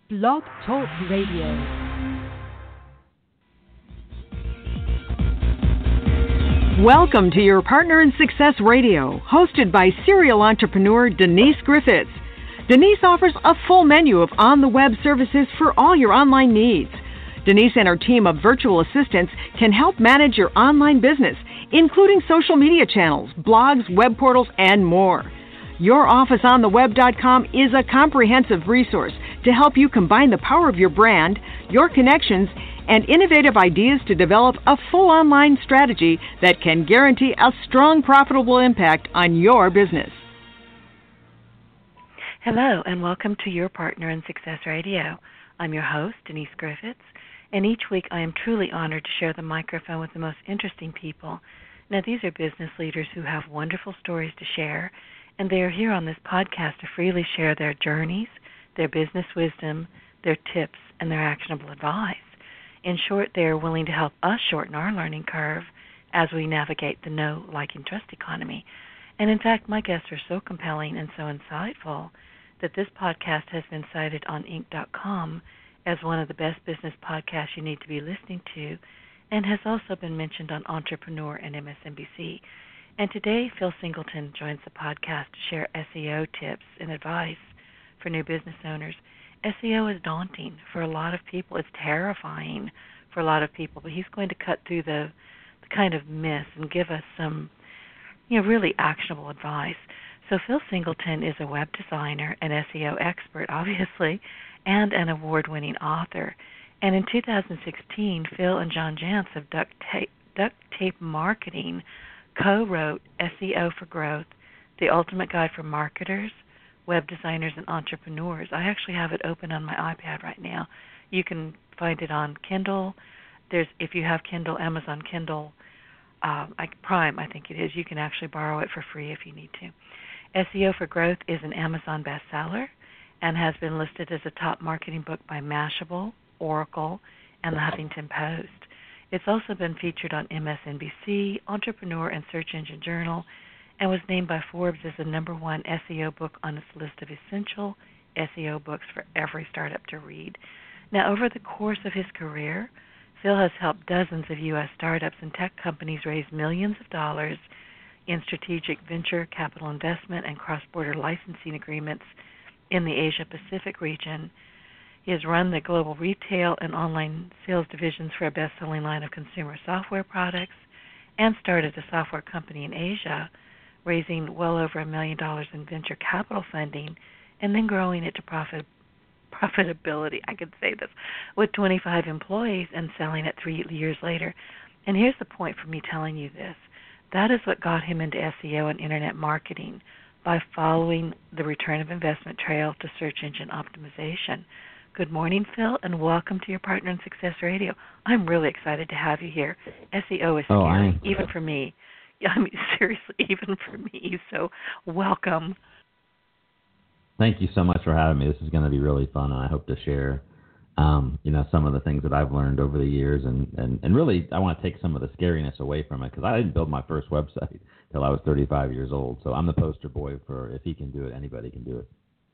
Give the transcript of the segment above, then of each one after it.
Blog Talk Radio. Welcome to Your Partner in Success Radio, hosted by serial entrepreneur Denise Griffiths. Denise offers a full menu of on-the-web services for all your online needs. Denise and her team of virtual assistants can help manage your online business, including social media channels, blogs, web portals, and more. YourOfficeOnTheWeb.com is a comprehensive resource to help you combine the power of your brand, your connections, and innovative ideas to develop a full online strategy that can guarantee a strong, profitable impact on your business. Hello, and welcome to Your Partner in Success Radio. I'm your host, Denise Griffiths, and each week I am truly honored to share the microphone with the most interesting people. Now, these are business leaders who have wonderful stories to share, and they are here on this podcast to freely share their journeys, their business wisdom, their tips, and their actionable advice. In short, they are willing to help us shorten our learning curve as we navigate the know, like, and trust economy. And in fact, my guests are so compelling and so insightful that this podcast has been cited on Inc.com as one of the best business podcasts you need to be listening to, and has also been mentioned on Entrepreneur and MSNBC. And today, Phil Singleton joins the podcast to share SEO tips and advice for new business owners. SEO is daunting for a lot of people. It's terrifying for a lot of people, but he's going to cut through the kind of myths and give us some, really actionable advice. So Phil Singleton is a web designer, an SEO expert, obviously, and an award-winning author. And in 2016, Phil and John Jantsch of Duct Tape Marketing co-wrote SEO for Growth, the ultimate guide for marketers, web designers, and entrepreneurs. I actually have it open on my iPad right now. You can find it on Kindle. If you have Kindle, Amazon Kindle Prime, I think it is, you can actually borrow it for free if you need to. SEO for Growth is an Amazon bestseller and has been listed as a top marketing book by Mashable, Oracle, and the Huffington Post. It's also been featured on MSNBC, Entrepreneur, and Search Engine Journal, and was named by Forbes as the #1 SEO book on its list of essential SEO books for every startup to read. Now, over the course of his career, Phil has helped dozens of U.S. startups and tech companies raise millions of dollars in strategic venture capital investment and cross-border licensing agreements in the Asia-Pacific region. He has run the global retail and online sales divisions for a best-selling line of consumer software products and started a software company in Asia, raising well over $1 million in venture capital funding and then growing it to profitability, I could say this, with 25 employees and selling it 3 years later. And here's the point for me telling you this. That is what got him into SEO and internet marketing, by following the return of investment trail to search engine optimization. Good morning, Phil, and welcome to Your Partner in Success Radio. I'm really excited to have you here. SEO is scary, even for me. I mean, seriously, even for me. So welcome. Thank you so much for having me. This is going to be really fun, and I hope to share, some of the things that I've learned over the years. And really, I want to take some of the scariness away from it, because I didn't build my first website till I was 35 years old. So I'm the poster boy for, if he can do it, anybody can do it.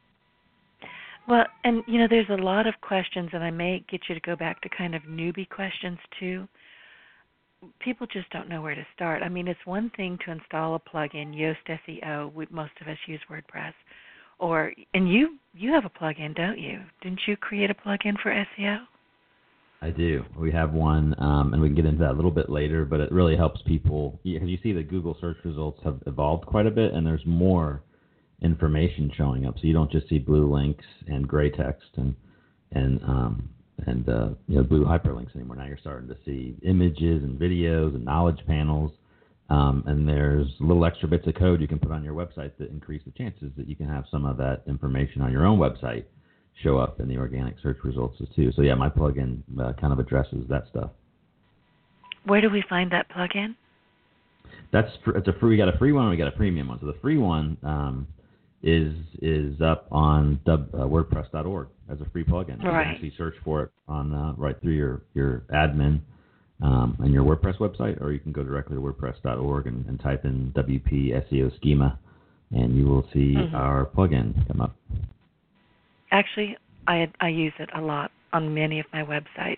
Well, and, there's a lot of questions, and I may get you to go back to kind of newbie questions, too. People just don't know where to start. I mean, it's one thing to install a plugin, Yoast SEO. Most of us use WordPress. And you have a plugin, don't you? Didn't you create a plugin for SEO? I do. We have one, and we can get into that a little bit later, but it really helps people, because you see the Google search results have evolved quite a bit, and there's more information showing up. So you don't just see blue links and gray text and blue hyperlinks anymore. Now you're starting to see images and videos and knowledge panels, and there's little extra bits of code you can put on your website that increase the chances that you can have some of that information on your own website show up in the organic search results too. So yeah, my plugin kind of addresses that stuff. Where do we find that plugin? It's a free. We got a free one and we got a premium one. So the free one is up on WordPress.org as a free plugin. Right. You can actually search for it on right through your admin and your WordPress website, or you can go directly to WordPress.org and type in WP SEO Schema, and you will see our plugin come up. Actually, I use it a lot on many of my websites.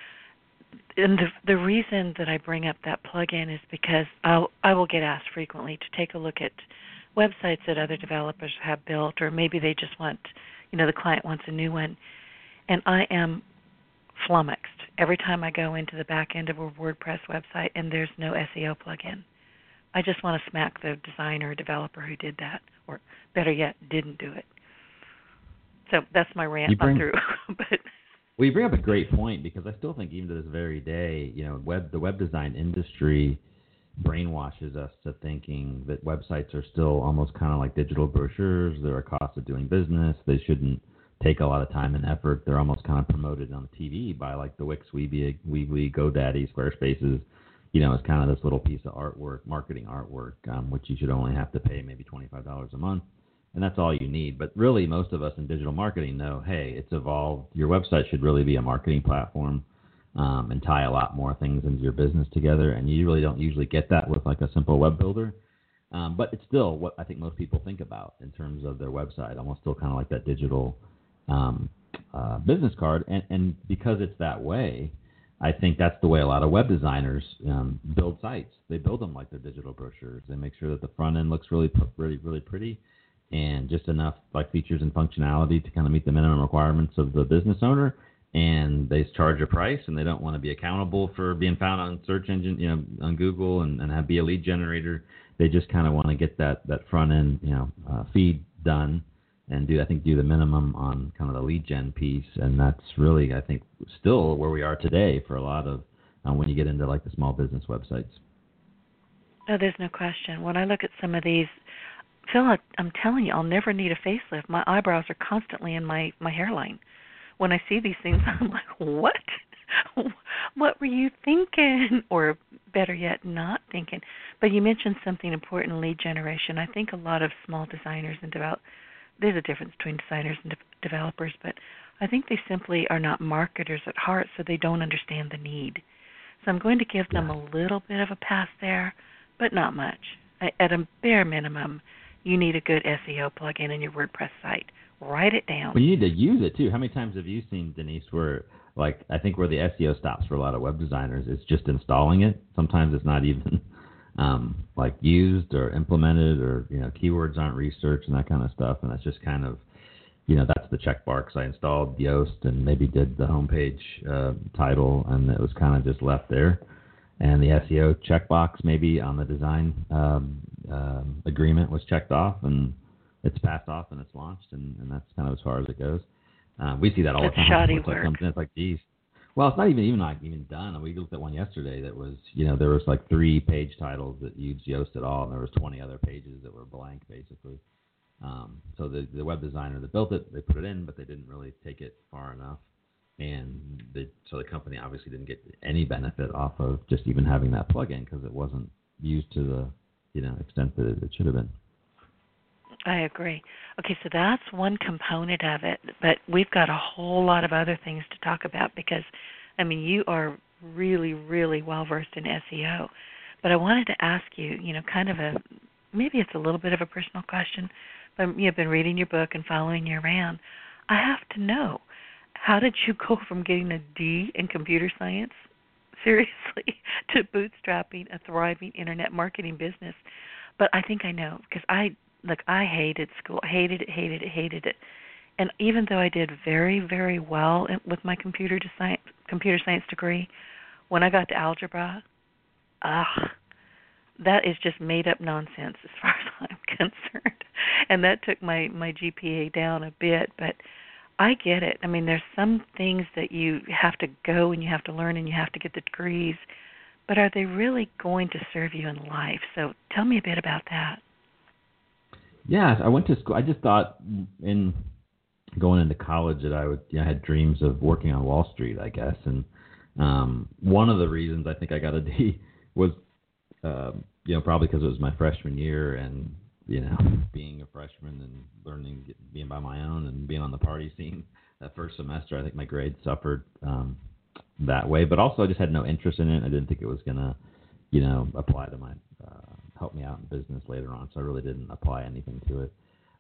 And the reason that I bring up that plugin is because I will get asked frequently to take a look at websites that other developers have built, or maybe they just want, the client wants a new one. And I am flummoxed every time I go into the back end of a WordPress website and there's no SEO plugin. I just want to smack the designer or developer who did that, or better yet, didn't do it. So that's my rant on through. But well, you bring up a great point, because I still think even to this very day, the web design industry brainwashes us to thinking that websites are still almost kind of like digital brochures. They're a cost of doing business. They shouldn't take a lot of time and effort. They're almost kind of promoted on TV by like the Wix, Weebly, GoDaddy, Squarespaces. It's kind of this little piece of artwork, marketing artwork, which you should only have to pay maybe $25 a month. And that's all you need. But really, most of us in digital marketing know, hey, it's evolved. Your website should really be a marketing platform and tie a lot more things into your business together. And you really don't usually get that with like a simple web builder. But it's still what I think most people think about in terms of their website, almost still kind of like that digital business card. And because it's that way, I think that's the way a lot of web designers build sites. They build them like their digital brochures. They make sure that the front end looks really, really, really pretty, and just enough like features and functionality to kind of meet the minimum requirements of the business owner. And they charge a price, and they don't want to be accountable for being found on search engine, on Google, and be a lead generator. They just kind of want to get that front end, feed done, and do the minimum on kind of the lead gen piece. And that's really, I think, still where we are today for a lot of when you get into like the small business websites. Oh, there's no question. When I look at some of these, Phil, I'm telling you, I'll never need a facelift. My eyebrows are constantly in my hairline. When I see these things, I'm like, what? What were you thinking? Or better yet, not thinking. But you mentioned something important, lead generation. I think a lot of small designers and there's a difference between designers and developers, but I think they simply are not marketers at heart, so they don't understand the need. So I'm going to give them a little bit of a pass there, but not much. At a bare minimum, you need a good SEO plugin in your WordPress site. Write it down. Well, you need to use it too. How many times have you seen, Denise, where I think where the SEO stops for a lot of web designers is just installing it. Sometimes it's not even used or implemented, or keywords aren't researched and that kind of stuff. And that's just kind of that's the check bar, because I installed Yoast and maybe did the homepage title, and it was kind of just left there. And the SEO checkbox maybe on the design agreement was checked off, and it's passed off and it's launched, and that's kind of as far as it goes. We see that all the time. Shoddy work. It's like, geez. Well, it's not even done. We looked at one yesterday that was, there was like 3 page titles that used Yoast at all, and there was 20 other pages that were blank, basically. So the web designer that built it, they put it in, but they didn't really take it far enough. And so the company obviously didn't get any benefit off of just even having that plugin, because it wasn't used to the extent that it should have been. I agree. Okay, so that's one component of it, but we've got a whole lot of other things to talk about, because, you are really, really well-versed in SEO. But I wanted to ask you, kind of maybe it's a little bit of a personal question, but you've been reading your book and following you around. I have to know, how did you go from getting a D in computer science, seriously, to bootstrapping a thriving internet marketing business? But I think I know, because I hated school. I hated it. And even though I did very, very well with my computer science degree, when I got to algebra, that is just made-up nonsense as far as I'm concerned. And that took my GPA down a bit, but I get it. There's some things that you have to go and you have to learn and you have to get the degrees, but are they really going to serve you in life? So tell me a bit about that. Yeah, I went to school. I just thought in going into college that I had dreams of working on Wall Street, I guess. And one of the reasons I think I got a D was, probably because it was my freshman year, and being a freshman and learning, being by my own and being on the party scene that first semester, I think my grades suffered that way. But also, I just had no interest in it. I didn't think it was gonna, apply to my help me out in business later on. So I really didn't apply anything to it.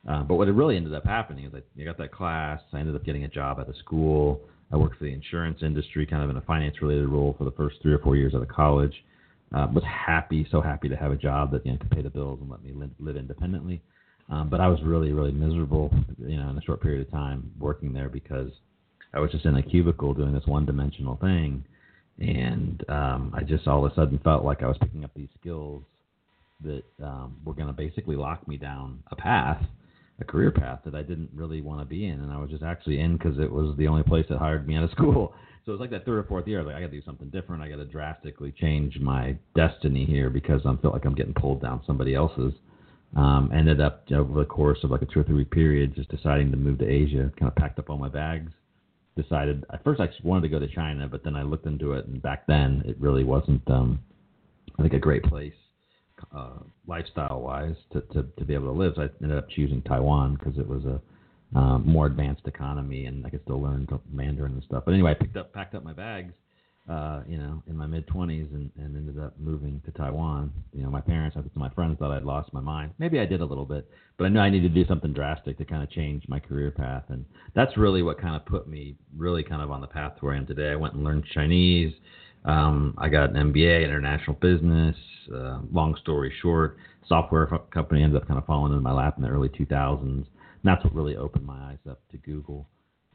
But what it really ended up happening is I got that class. I ended up getting a job at a school. I worked for the insurance industry, kind of in a finance-related role for the first 3 or 4 years out of college. Was so happy to have a job that could pay the bills and let me live independently. But I was really, really miserable, in a short period of time working there because I was just in a cubicle doing this one-dimensional thing, and I just all of a sudden felt like I was picking up these skills that were going to basically lock me down a career path that I didn't really want to be in, and I was just actually in because it was the only place that hired me out of school. So it was like that 3rd or 4th year, I was like, I got to do something different. I got to drastically change my destiny here because I feel like I'm getting pulled down somebody else's. Ended up over the course of like a 2 or 3 week period just deciding to move to Asia, kind of packed up all my bags. Decided at first I just wanted to go to China, but then I looked into it, and back then it really wasn't, I think, a great place. Lifestyle-wise, to be able to live. So I ended up choosing Taiwan because it was a more advanced economy, and I could still learn Mandarin and stuff. But anyway, I packed up my bags, in my mid-20s, and ended up moving to Taiwan. My parents, my friends thought I'd lost my mind. Maybe I did a little bit, but I knew I needed to do something drastic to kind of change my career path, and that's really what kind of put me really kind of on the path to where I am today. I went and learned Chinese. I got an MBA, international business. Long story short, software company ended up kind of falling into my lap in the early 2000s. And that's what really opened my eyes up to Google.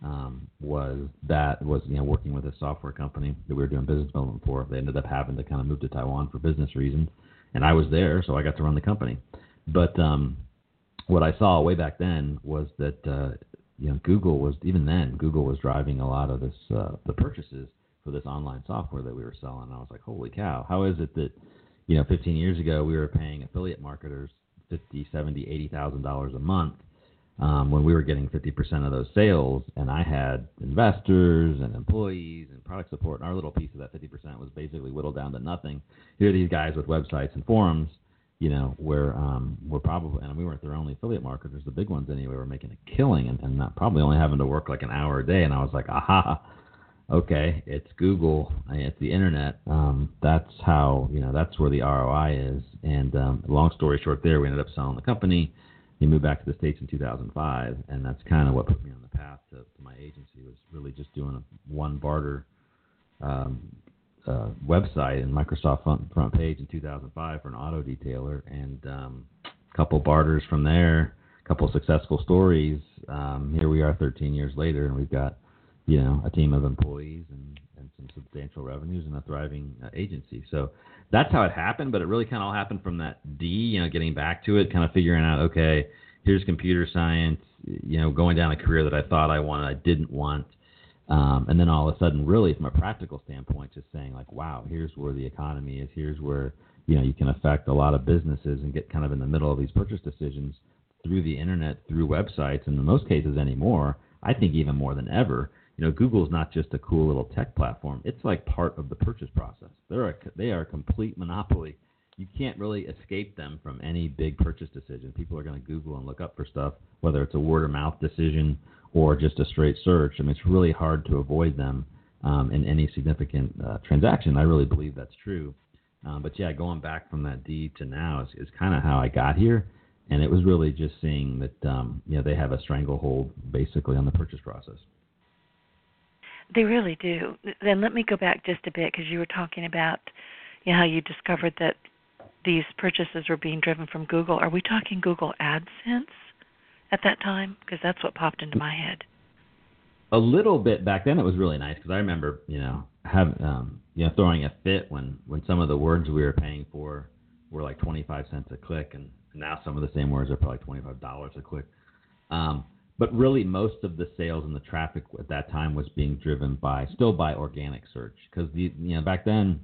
Was working with a software company that we were doing business development for. They ended up having to kind of move to Taiwan for business reasons, and I was there, so I got to run the company. But what I saw way back then was that Google was driving a lot of this the purchases for this online software that we were selling. I was like, holy cow, how is it that 15 years ago we were paying affiliate marketers $50,000, $70,000, $80,000 a month when we were getting 50% of those sales, and I had investors and employees and product support, and our little piece of that 50% was basically whittled down to nothing. Here are these guys with websites and forums, where we're probably, and we weren't their only affiliate marketers, the big ones anyway, were making a killing and not probably only having to work like an hour a day. And I was like, aha, okay, it's Google, it's the internet. That's how, that's where the ROI is. And long story short there, we ended up selling the company. We moved back to the States in 2005, and that's kind of what put me on the path to my agency, was really just doing a one barter website and Microsoft front page in 2005 for an auto detailer, and a couple barters from there, a couple successful stories. Here we are 13 years later, and we've got a team of employees and some substantial revenues and a thriving agency. So that's how it happened, but it really kind of all happened from that D, getting back to it, kind of figuring out, okay, here's computer science, going down a career that I thought I wanted, I didn't want. And then all of a sudden, really from a practical standpoint, just saying like, wow, here's where the economy is. Here's where, you can affect a lot of businesses and get kind of in the middle of these purchase decisions through the internet, through websites, and in most cases anymore, I think even more than ever. Google's not just a cool little tech platform. It's like part of the purchase process. They are a complete monopoly. You can't really escape them from any big purchase decision. People are going to Google and look up for stuff, whether it's a word of mouth decision or just a straight search. I mean, it's really hard to avoid them in any significant transaction. I really believe that's true. But yeah, going back from that D to now is kind of how I got here. And it was really just seeing that, they have a stranglehold basically on the purchase process. They really do. Then let me go back just a bit, because you were talking about how you discovered that these purchases were being driven from Google. Are we talking Google AdSense at that time? Because that's what popped into my head. A little bit back then. It was really nice because I remember, throwing a fit when some of the words we were paying for were like 25 cents a click, and now some of the same words are probably $25 a click. But really, most of the sales and the traffic at that time was being driven by organic search, because back then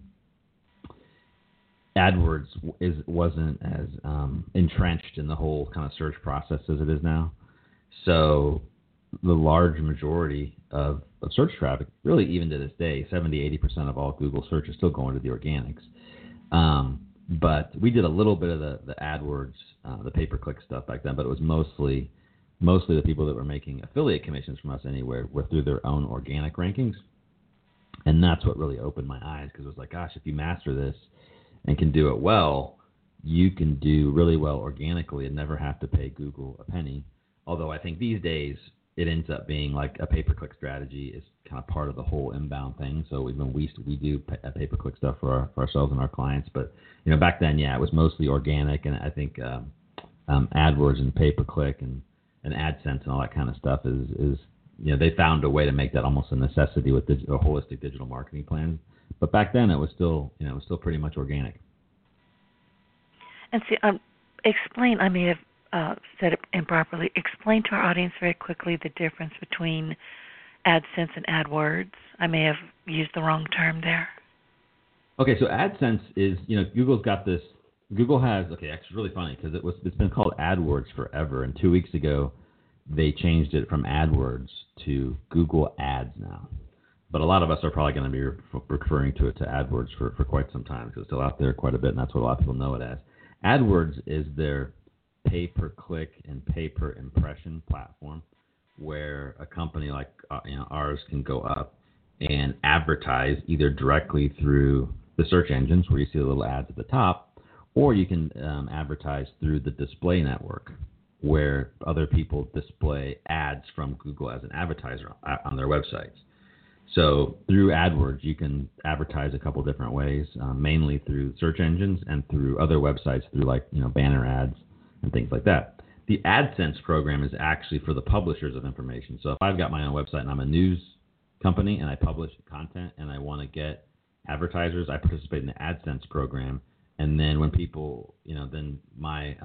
AdWords wasn't as entrenched in the whole kind of search process as it is now. So the large majority of search traffic, really even to this day, 70-80% of all Google search is still going to the organics. But we did a little bit of the AdWords, the pay-per-click stuff back then, but it was mostly the people that were making affiliate commissions from us anywhere were through their own organic rankings. And that's what really opened my eyes, because it was like, gosh, if you master this and can do it well, you can do really well organically and never have to pay Google a penny. Although I think these days it ends up being like a pay-per-click strategy is kind of part of the whole inbound thing. So even we do pay-per-click stuff for ourselves and our clients. But, back then, it was mostly organic. And I think AdWords and pay-per-click and AdSense and all that kind of stuff is they found a way to make that almost a necessity with a holistic digital marketing plan. But back then it was still pretty much organic. And see, explain, I may have said it improperly, explain to our audience very quickly the difference between AdSense and AdWords. I may have used the wrong term there. Okay, so AdSense is, Google's got this, Google has, actually it's really funny because it's been called AdWords forever, and 2 weeks ago they changed it from AdWords to Google Ads now. But a lot of us are probably going to be referring to it to AdWords for quite some time because it's still out there quite a bit, and that's what a lot of people know it as. AdWords is their pay-per-click and pay-per-impression platform where a company like ours can go up and advertise either directly through the search engines where you see the little ads at the top, or you can advertise through the display network where other people display ads from Google as an advertiser on their websites. So through AdWords, you can advertise a couple different ways, mainly through search engines and through other websites through banner ads and things like that. The AdSense program is actually for the publishers of information. So if I've got my own website and I'm a news company and I publish content and I want to get advertisers, I participate in the AdSense program. And then when people, then my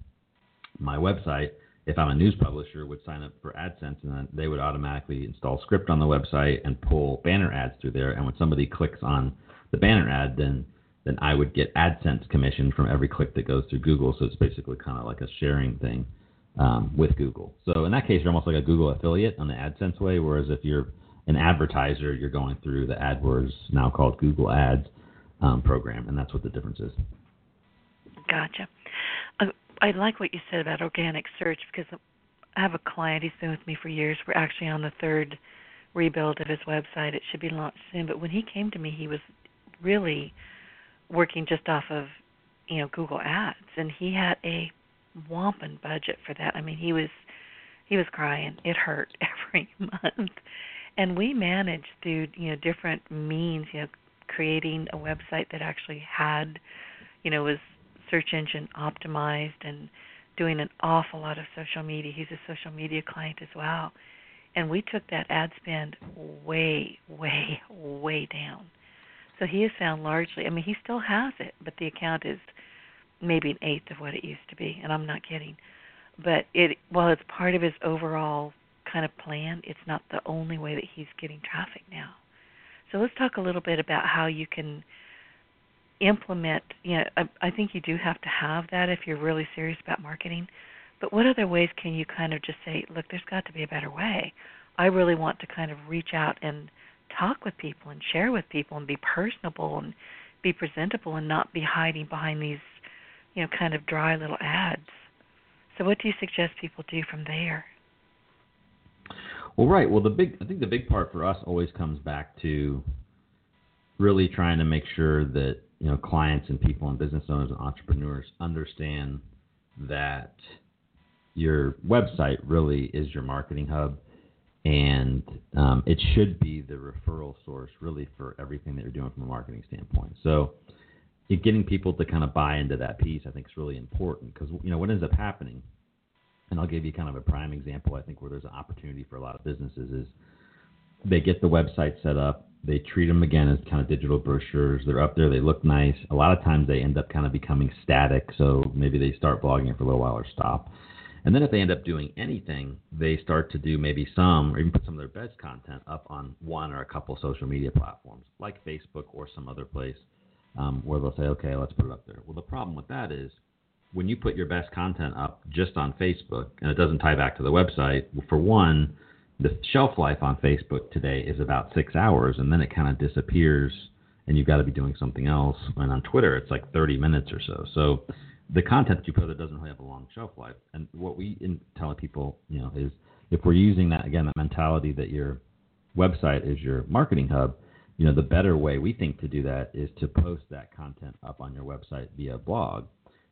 website, if I'm a news publisher, would sign up for AdSense, and then they would automatically install script on the website and pull banner ads through there. And when somebody clicks on the banner ad, then I would get AdSense commission from every click that goes through Google. So it's basically kind of like a sharing thing with Google. So in that case, you're almost like a Google affiliate on the AdSense way, whereas if you're an advertiser, you're going through the AdWords, now called Google Ads program, and that's what the difference is. Gotcha. I like what you said about organic search because I have a client, he's been with me for years. We're actually on the third rebuild of his website. It should be launched soon. But when he came to me, he was really working just off of, Google Ads, and he had a whomping budget for that. I mean, he was crying. It hurt every month. And we managed through, different means, creating a website that actually had, was search engine optimized and doing an awful lot of social media. He's a social media client as well. And we took that ad spend way, way, way down. So he has found largely, he still has it, but the account is maybe an eighth of what it used to be, and I'm not kidding. But while it's part of his overall kind of plan, it's not the only way that he's getting traffic now. So let's talk a little bit about how you can implement, I think you do have to have that if you're really serious about marketing, but what other ways can you kind of just say, look, there's got to be a better way. I really want to kind of reach out and talk with people and share with people and be personable and be presentable and not be hiding behind these, kind of dry little ads. So what do you suggest people do from there? Well, right. Well, I think the big part for us always comes back to really trying to make sure that clients and people and business owners and entrepreneurs understand that your website really is your marketing hub, and it should be the referral source really for everything that you're doing from a marketing standpoint. So getting people to kind of buy into that piece, I think, is really important because what ends up happening, and I'll give you kind of a prime example, I think, where there's an opportunity for a lot of businesses is they get the website set up. They treat them, again, as kind of digital brochures. They're up there. They look nice. A lot of times they end up kind of becoming static, so maybe they start blogging it for a little while or stop. And then if they end up doing anything, they start to do maybe some or even put some of their best content up on one or a couple social media platforms like Facebook or some other place where they'll say, okay, let's put it up there. Well, the problem with that is when you put your best content up just on Facebook and it doesn't tie back to the website, for one, the shelf life on Facebook today is about 6 hours, and then it kind of disappears, and you've got to be doing something else. And on Twitter, it's like 30 minutes or so. So the content that you put there doesn't really have a long shelf life. And what we tell people, is if we're using that, again, that mentality that your website is your marketing hub, the better way we think to do that is to post that content up on your website via blog.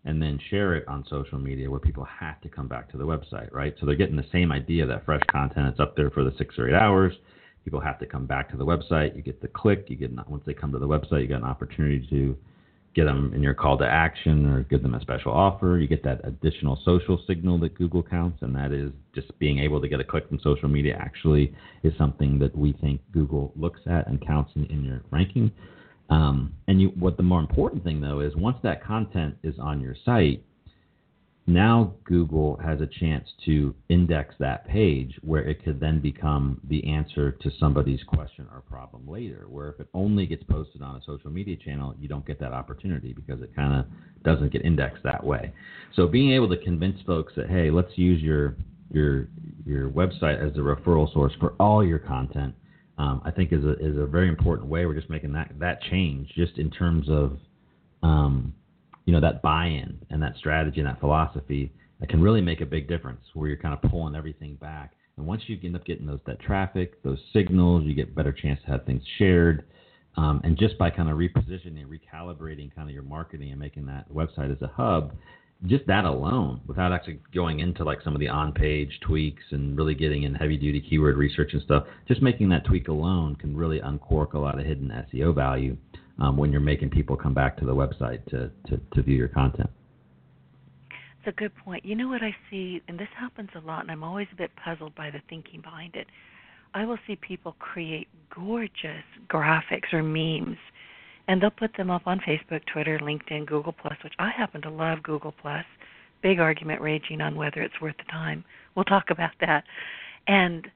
and then share it on social media where people have to come back to the website, right? So they're getting the same idea, that fresh content. It's up there for the 6 or 8 hours. People have to come back to the website. You get the click. Once they come to the website, you get an opportunity to get them in your call to action or give them a special offer. You get that additional social signal that Google counts, and that is just being able to get a click from social media actually is something that we think Google looks at and counts in your ranking. What the more important thing, though, is once that content is on your site, now Google has a chance to index that page where it could then become the answer to somebody's question or problem later, where if it only gets posted on a social media channel, you don't get that opportunity because it kind of doesn't get indexed that way. So being able to convince folks that, hey, let's use your website as a referral source for all your content, I think is a very important way. We're just making that change just in terms of that buy-in and that strategy and that philosophy that can really make a big difference where you're kind of pulling everything back. And once you end up getting that traffic, those signals, you get a better chance to have things shared. And just by kind of repositioning, recalibrating kind of your marketing and making that website as a hub, just that alone, without actually going into like some of the on-page tweaks and really getting in heavy-duty keyword research and stuff, just making that tweak alone can really uncork a lot of hidden SEO value when you're making people come back to the website to view your content. It's a good point. You know what I see, and this happens a lot, and I'm always a bit puzzled by the thinking behind it. I will see people create gorgeous graphics or memes, and they'll put them up on Facebook, Twitter, LinkedIn, Google+, which I happen to love Google+. Big argument raging on whether it's worth the time. We'll talk about that. And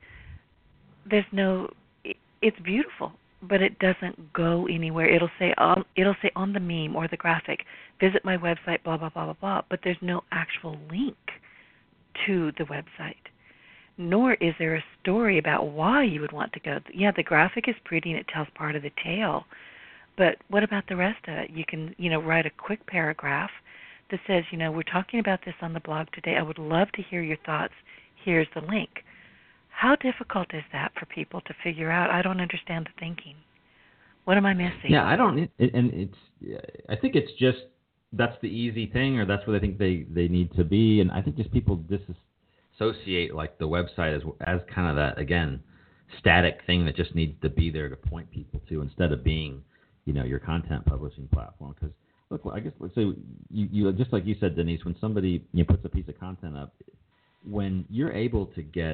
it's beautiful, but it doesn't go anywhere. It'll say on the meme or the graphic, visit my website, blah, blah, blah, blah, blah, but there's no actual link to the website. Nor is there a story about why you would want to go. Yeah, the graphic is pretty and it tells part of the tale, but what about the rest of it? You can, write a quick paragraph that says, we're talking about this on the blog today. I would love to hear your thoughts. Here's the link. How difficult is that for people to figure out? I don't understand the thinking. What am I missing? Yeah, I don't. I think it's just that's the easy thing, or that's what I think they need to be. And I think just people disassociate like the website as kind of that, again, static thing that just needs to be there to point people to instead of being, your content publishing platform. Because look, I guess let's say you just like you said, Denise, when somebody puts a piece of content up, when you're able to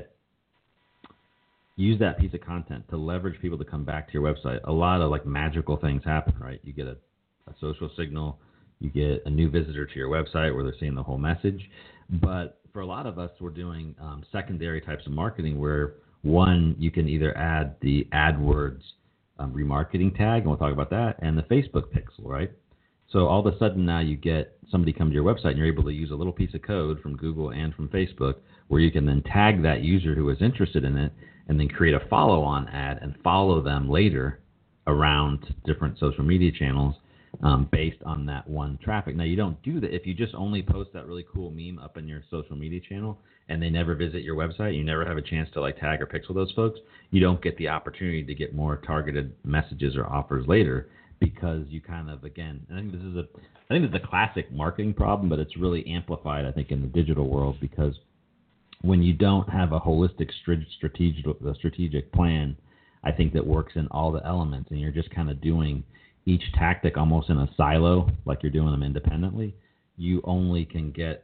use that piece of content to leverage people to come back to your website, a lot of like magical things happen, right? You get a social signal, you get a new visitor to your website where they're seeing the whole message. But for a lot of us, we're doing secondary types of marketing where, one, you can either add the AdWords remarketing tag, and we'll talk about that, and the Facebook pixel, right? So all of a sudden now you get somebody come to your website and you're able to use a little piece of code from Google and from Facebook where you can then tag that user who is interested in it and then create a follow-on ad and follow them later around different social media channels based on that one traffic. Now, you don't do that if you just only post that really cool meme up in your social media channel and they never visit your website. You never have a chance to like tag or pixel those folks. You don't get the opportunity to get more targeted messages or offers later because you kind of, again, I think it's a classic marketing problem, but it's really amplified, I think, in the digital world because when you don't have a holistic strategic plan, I think that works in all the elements, and you're just kind of doing each tactic almost in a silo, like you're doing them independently, you only can get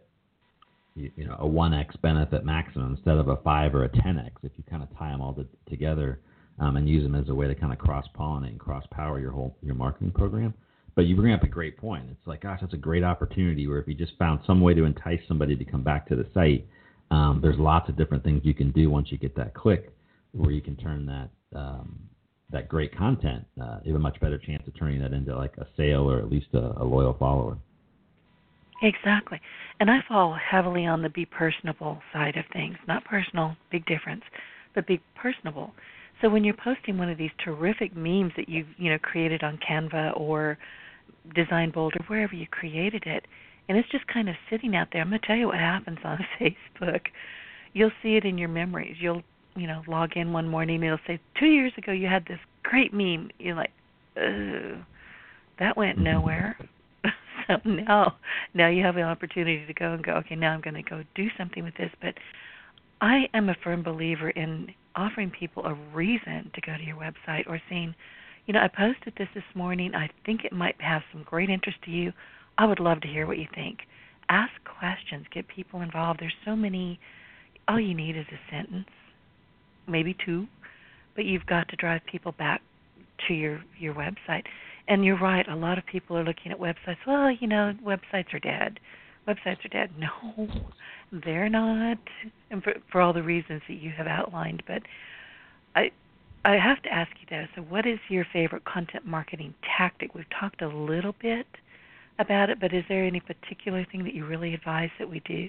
a 1x benefit maximum instead of a 5 or a 10x if you kind of tie them all together and use them as a way to kind of cross-pollinate and cross-power your marketing program. But you bring up a great point. It's like, gosh, that's a great opportunity where if you just found some way to entice somebody to come back to the site, there's lots of different things you can do once you get that click where you can turn that great content, you have a much better chance of turning that into like a sale or at least a loyal follower. Exactly. And I fall heavily on the be personable side of things. Not personal, big difference, but be personable. So when you're posting one of these terrific memes that you've created on Canva or Design Bold or wherever you created it, and it's just kind of sitting out there, I'm going to tell you what happens on Facebook. You'll see it in your memories. You'll log in one morning and it'll say, 2 years ago you had this great meme. You're like, that went nowhere. So now you have an opportunity to go and go, okay, now I'm going to go do something with this. But I am a firm believer in offering people a reason to go to your website, or saying, I posted this morning. I think it might have some great interest to you. I would love to hear what you think. Ask questions. Get people involved. There's so many. All you need is a sentence, maybe two, but you've got to drive people back to your website. And you're right. A lot of people are looking at websites. Well, websites are dead. Websites are dead. No, they're not, and for all the reasons that you have outlined. But I have to ask you, though, so what is your favorite content marketing tactic? We've talked a little bit about it, but is there any particular thing that you really advise that we do?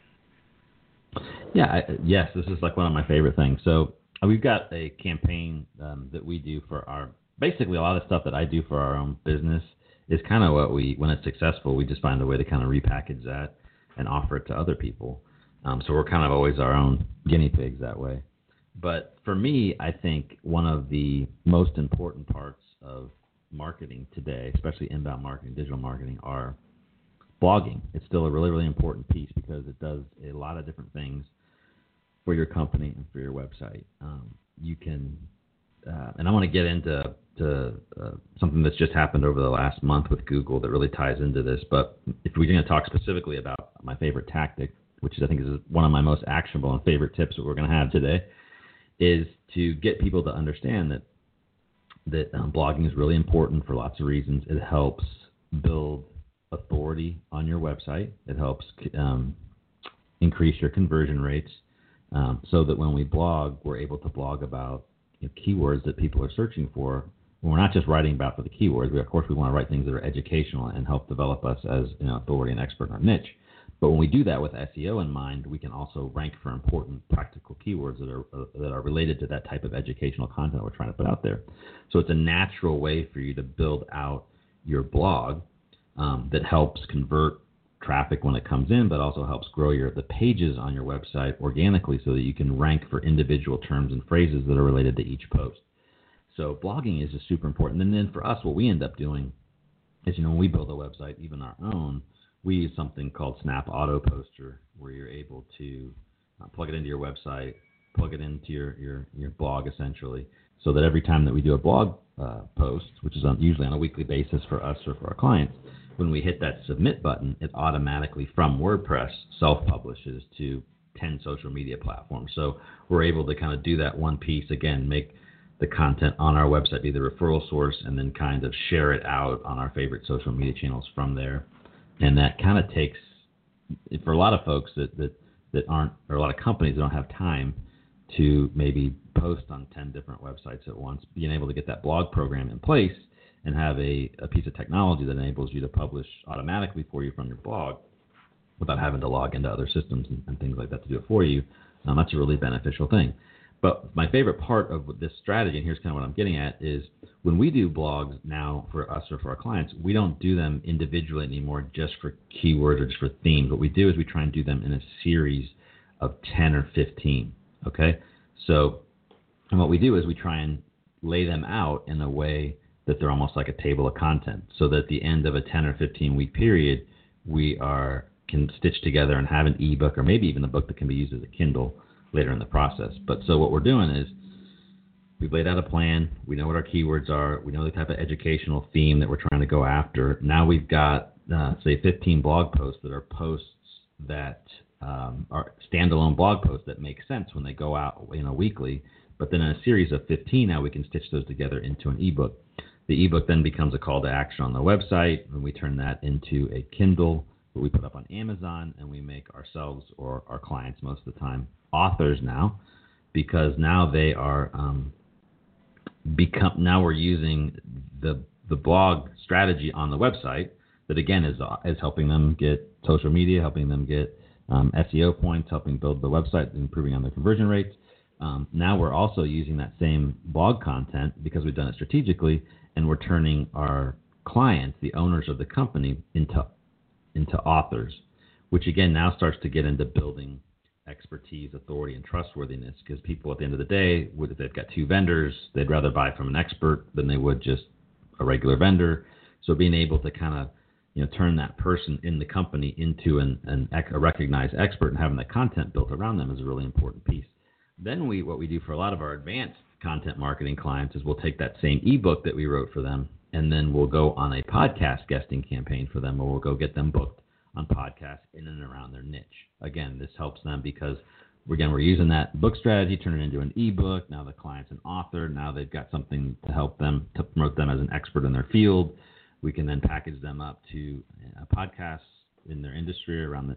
Yeah, yes, this is like one of my favorite things. So we've got a campaign that we do for basically a lot of the stuff that I do for our own business is kind of when it's successful, we just find a way to kind of repackage that and offer it to other people. So we're kind of always our own guinea pigs that way. But for me, I think one of the most important parts of marketing today, especially inbound marketing, digital marketing, are blogging. It's still a really, really important piece because it does a lot of different things for your company and for your website. You can, and I want to get into something that's just happened over the last month with Google that really ties into this. But if we're going to talk specifically about my favorite tactic, which I think is one of my most actionable and favorite tips that we're going to have today, is to get people to understand that blogging is really important for lots of reasons. It helps build authority on your website. It helps increase your conversion rates so that when we blog, we're able to blog about keywords that people are searching for. We're not just writing about for the keywords. Of course, we want to write things that are educational and help develop us as authority and expert in our niche. But when we do that with SEO in mind, we can also rank for important practical keywords that are related to that type of educational content we're trying to put out there. So it's a natural way for you to build out your blog that helps convert traffic when it comes in, but also helps grow the pages on your website organically so that you can rank for individual terms and phrases that are related to each post. So blogging is just super important. And then for us, what we end up doing is, when we build a website, even our own, we use something called Snap Auto Poster, where you're able to plug it into your website, plug it into your blog essentially, so that every time that we do a blog post, which is usually on a weekly basis for us or for our clients, when we hit that submit button, it automatically from WordPress self-publishes to 10 social media platforms. So we're able to kind of do that one piece, again, make the content on our website be the referral source, and then kind of share it out on our favorite social media channels from there. And that kind of takes, for a lot of folks that aren't, or a lot of companies that don't have time to maybe post on 10 different websites at once, being able to get that blog program in place and have a piece of technology that enables you to publish automatically for you from your blog without having to log into other systems and things like that to do it for you, that's a really beneficial thing. But my favorite part of this strategy, and here's kind of what I'm getting at, is when we do blogs now for us or for our clients, we don't do them individually anymore just for keywords or just for themes. What we do is we try and do them in a series of 10 or 15, okay? So, and what we do is we try and lay them out in a way that they're almost like a table of content, so that at the end of a 10 or 15 week period, we can stitch together and have an ebook, or maybe even a book that can be used as a Kindle later in the process. But so what we're doing is we've laid out a plan. We know what our keywords are. We know the type of educational theme that we're trying to go after. Now we've got, say, 15 blog posts that are posts that are standalone blog posts that make sense when they go out weekly. But then in a series of 15, now we can stitch those together into an ebook. The ebook then becomes a call to action on the website, and we turn that into a Kindle that we put up on Amazon, and we make ourselves, or our clients most of the time, authors now, because now they are now we're using the blog strategy on the website that again is helping them get social media, helping them get SEO points, helping build the website, improving on their conversion rates. Now we're also using that same blog content because we've done it strategically, and we're turning our clients, the owners of the company, into authors, which again now starts to get into building expertise, authority, and trustworthiness, because people at the end of the day, if they've got two vendors, they'd rather buy from an expert than they would just a regular vendor. So being able to kind of turn that person in the company into a recognized expert, and having that content built around them is a really important piece. Then what we do for a lot of our advanced content marketing clients is we'll take that same ebook that we wrote for them, and then we'll go on a podcast guesting campaign for them, or we'll go get them booked on podcasts in and around their niche. Again, this helps them because, we're using that book strategy, turn it into an ebook. Now the client's an author. Now they've got something to help them, to promote them as an expert in their field. We can then package them up to podcasts in their industry around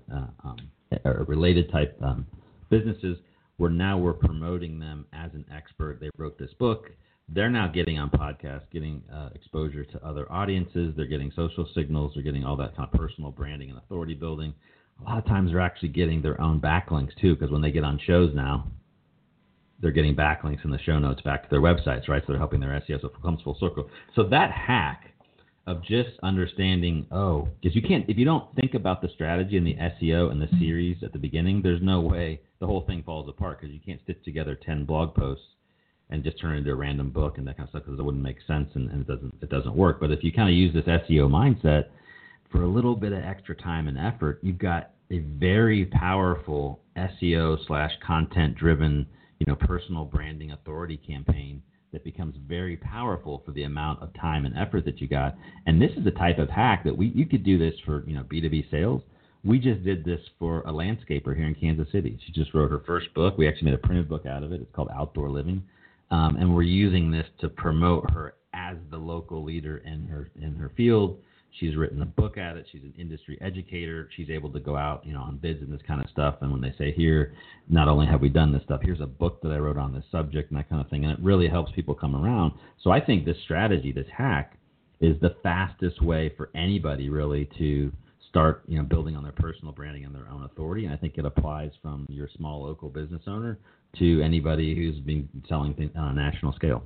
or related type businesses, where now we're promoting them as an expert. They wrote this book. They're now getting on podcasts, getting exposure to other audiences. They're getting social signals. They're getting all that kind of personal branding and authority building. A lot of times they're actually getting their own backlinks too, because when they get on shows now, they're getting backlinks in the show notes back to their websites, right? So they're helping their SEO. So it comes full circle. So that hack of just understanding, because you can't, if you don't think about the strategy and the SEO and the series at the beginning, there's no way the whole thing falls apart, because you can't stitch together 10 blog posts and just turn it into a random book and that kind of stuff, because it wouldn't make sense and it doesn't work. But if you kind of use this SEO mindset, for a little bit of extra time and effort, you've got a very powerful SEO/content driven, personal branding authority campaign that becomes very powerful for the amount of time and effort that you got. And this is the type of hack that you could do this for, B2B sales. We just did this for a landscaper here in Kansas City. She just wrote her first book. We actually made a printed book out of it. It's called Outdoor Living. And we're using this to promote her as the local leader in her field. She's written a book at it. She's an industry educator. She's able to go out, on bids and this kind of stuff. And when they say, here, not only have we done this stuff, here's a book that I wrote on this subject and that kind of thing. And it really helps people come around. So I think this strategy, this hack, is the fastest way for anybody really to start, building on their personal branding and their own authority. And I think it applies from your small local business owner to anybody who's been selling things on a national scale.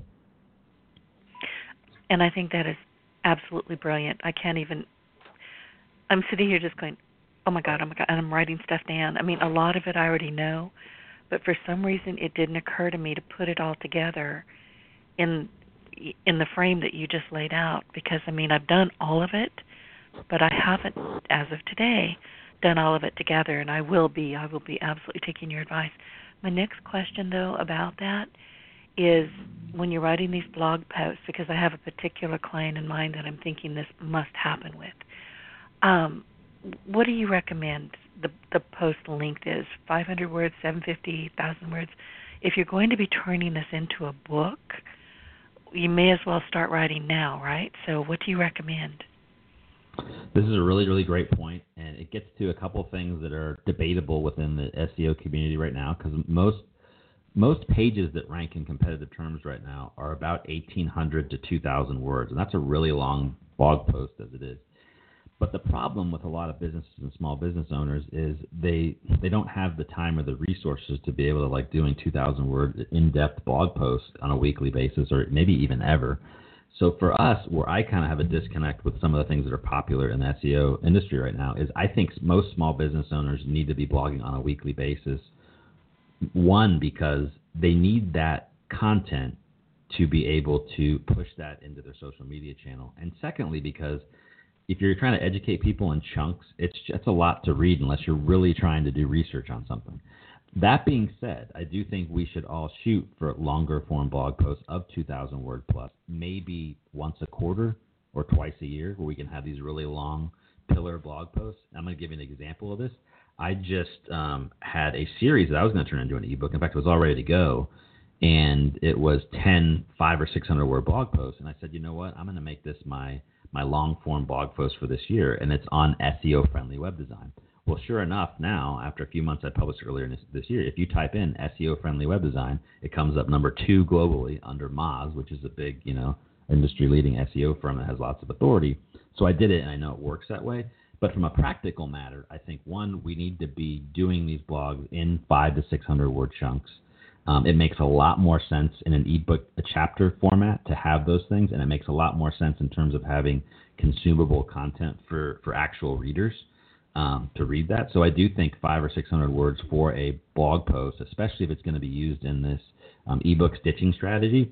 And I think that is absolutely brilliant. I'm sitting here just going, oh my God, and I'm writing stuff down. I mean, a lot of it I already know, but for some reason it didn't occur to me to put it all together in the frame that you just laid out, because, I've done all of it, but I haven't, as of today, done all of it together, and I will be absolutely taking your advice. My next question, though, about that is, when you're writing these blog posts, because I have a particular client in mind that I'm thinking this must happen with, what do you recommend the post length is? 500 words, 750, 1,000 words? If you're going to be turning this into a book, you may as well start writing now, right? So what do you recommend? This is a really, really great point, and it gets to a couple things that are debatable within the SEO community right now, because most pages that rank in competitive terms right now are about 1,800 to 2,000 words, and that's a really long blog post as it is. But the problem with a lot of businesses and small business owners is they don't have the time or the resources to be able to doing 2,000 word in-depth blog posts on a weekly basis, or maybe even ever. So for us, where I kind of have a disconnect with some of the things that are popular in the SEO industry right now, is I think most small business owners need to be blogging on a weekly basis. One, because they need that content to be able to push that into their social media channel. And secondly, because if you're trying to educate people in chunks, it's a lot to read unless you're really trying to do research on something. That being said, I do think we should all shoot for longer form blog posts of 2,000 word plus, maybe once a quarter or twice a year, where we can have these really long pillar blog posts. I'm going to give you an example of this. I just had a series that I was going to turn into an ebook. In fact, it was all ready to go, and it was 10 500 or 600 word blog posts. And I said, you know what? I'm going to make this my long form blog post for this year, and it's on SEO friendly web design. Well, sure enough, now, after a few months, I published earlier this year, if you type in SEO-friendly web design, it comes up number 2 globally under Moz, which is a big, industry-leading SEO firm that has lots of authority. So I did it, and I know it works that way. But from a practical matter, I think, one, we need to be doing these blogs in 500 to 600 word chunks. It makes a lot more sense in an ebook, a chapter format, to have those things, and it makes a lot more sense in terms of having consumable content for actual readers. To read that. So I do think 500 or 600 words for a blog post, especially if it's going to be used in this ebook stitching strategy,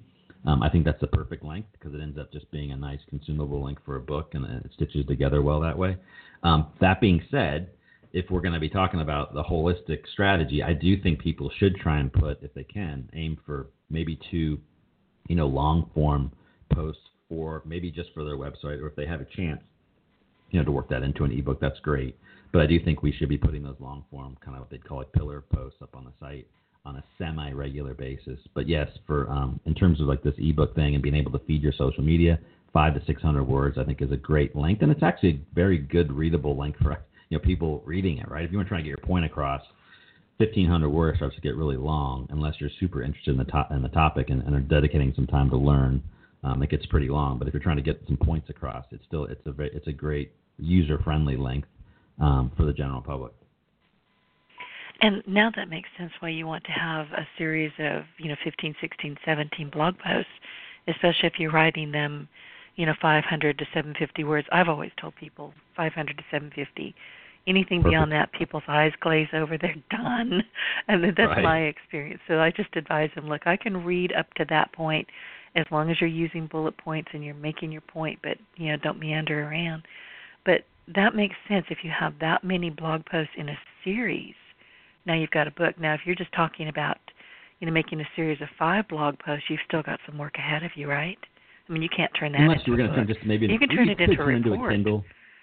I think that's the perfect length because it ends up just being a nice consumable link for a book, and it stitches together well that way. That being said, if we're going to be talking about the holistic strategy, I do think people should try and put, if they can, aim for maybe 2, long form posts for maybe just for their website, or if they have a chance, to work that into an ebook, that's great. But I do think we should be putting those long form, kind of what they'd call like pillar posts up on the site on a semi-regular basis. But yes, for in terms of like this ebook thing and being able to feed your social media, 500 to 600 words, I think is a great length, and it's actually a very good readable length for people reading it. Right? If you want to try to get your point across, 1,500 words starts to get really long unless you're super interested in the topic and are dedicating some time to learn. It gets pretty long. But if you're trying to get some points across, it's a great user-friendly length for the general public. And now that makes sense why you want to have a series of 15, 16, 17 blog posts, especially if you're writing them 500 to 750 words. I've always told people 500 to 750. Anything Perfect. Beyond that, people's eyes glaze over. They're done. And that's right. my experience. So I just advise them, look, I can read up to that point as long as you're using bullet points and you're making your point, but don't meander around. But that makes sense if you have that many blog posts in a series. Now you've got a book. Now if you're just talking about making a series of 5 blog posts, you've still got some work ahead of you, right? I mean, you can't turn that unless into you were a going to book. turn just maybe you can turn it into a into report. a Kindle.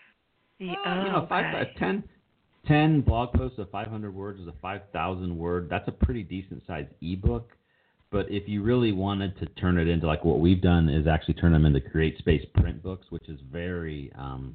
Okay. 10 blog posts of 500 words is a 5,000 word. That's a pretty decent sized ebook. But if you really wanted to turn it into like what we've done is actually turn them into CreateSpace print books, which is very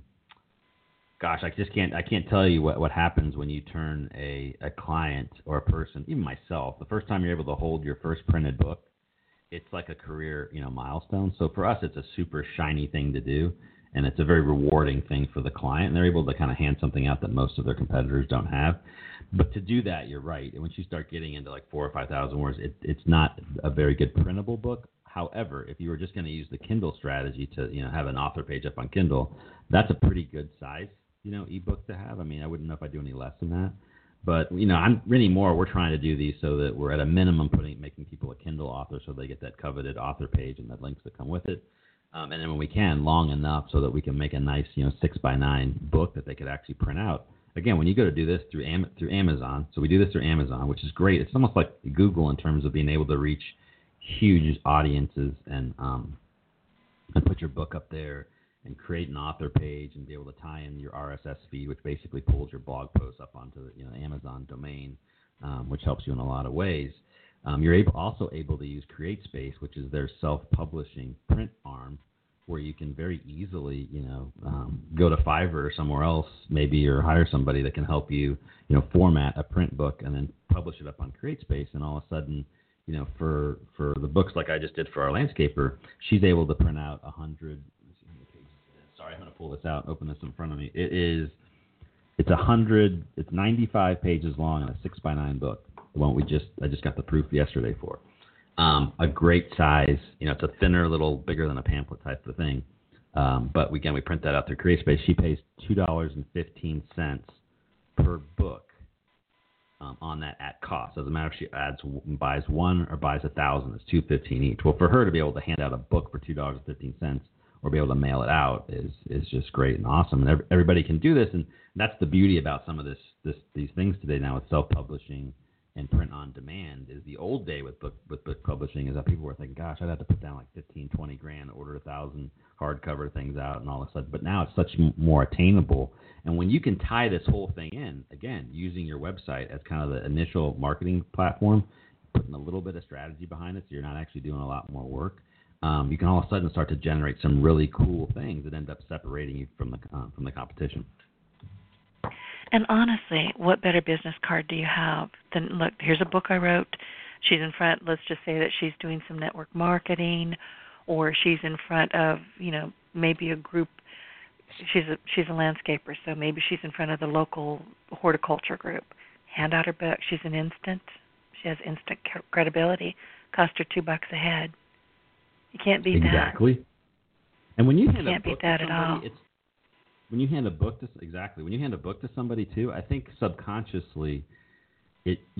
I can't tell you what happens when you turn a client or a person, even myself, the first time you're able to hold your first printed book, it's like a career, milestone. So for us, it's a super shiny thing to do, and it's a very rewarding thing for the client. And they're able to kind of hand something out that most of their competitors don't have. But to do that, you're right. Once you start getting into like 4,000 or 5,000 words, it's not a very good printable book. However, if you were just going to use the Kindle strategy to, have an author page up on Kindle, that's a pretty good size, ebook to have. I mean, I wouldn't know if I'd do any less than that. But, I'm really more, we're trying to do these so that we're at a minimum making people a Kindle author so they get that coveted author page and the links that come with it. And then when we can, long enough so that we can make a nice, 6x9 book that they could actually print out. Again, when you go to do this through Amazon, so we do this through Amazon, which is great. It's almost like Google in terms of being able to reach huge audiences and put your book up there and create an author page and be able to tie in your RSS feed, which basically pulls your blog posts up onto the Amazon domain, which helps you in a lot of ways. You're also able to use CreateSpace, which is their self-publishing print arm, where you can very easily, go to Fiverr or somewhere else, maybe, or hire somebody that can help you, format a print book and then publish it up on CreateSpace. And all of a sudden, for the books like I just did for our landscaper, she's able to print out 100. Sorry, I'm going to pull this out, open this in front of me. It's 95 pages long and a 6x9 book. The one I just got the proof yesterday for. A great size, it's a thinner, little bigger than a pamphlet type of thing. But again, we print that out through CreateSpace. She pays $2.15 per book on that at cost. Doesn't matter if she buys one or buys 1,000. It's $2.15 each. Well, for her to be able to hand out a book for $2.15 or be able to mail it out is just great and awesome. And everybody can do this, and that's the beauty about some of these things today now with self-publishing and print on demand. Is the old day with book publishing is that people were thinking, gosh, I'd have to put down like 15, 20 grand, order 1,000 hardcover things out and all this stuff. But now it's such more attainable. And when you can tie this whole thing in, again, using your website as kind of the initial marketing platform, putting a little bit of strategy behind it so you're not actually doing a lot more work, you can all of a sudden start to generate some really cool things that end up separating you from the competition. And honestly, what better business card do you have than, look, here's a book I wrote. She's in front, let's just say that she's doing some network marketing, or she's in front of, maybe a group. She's a landscaper, so maybe she's in front of the local horticulture group. Hand out her book. She has instant credibility. Cost her $2 a head. You can't beat that. Exactly. And when you hand can't beat that at all. When you hand a book to somebody too, I think subconsciously you're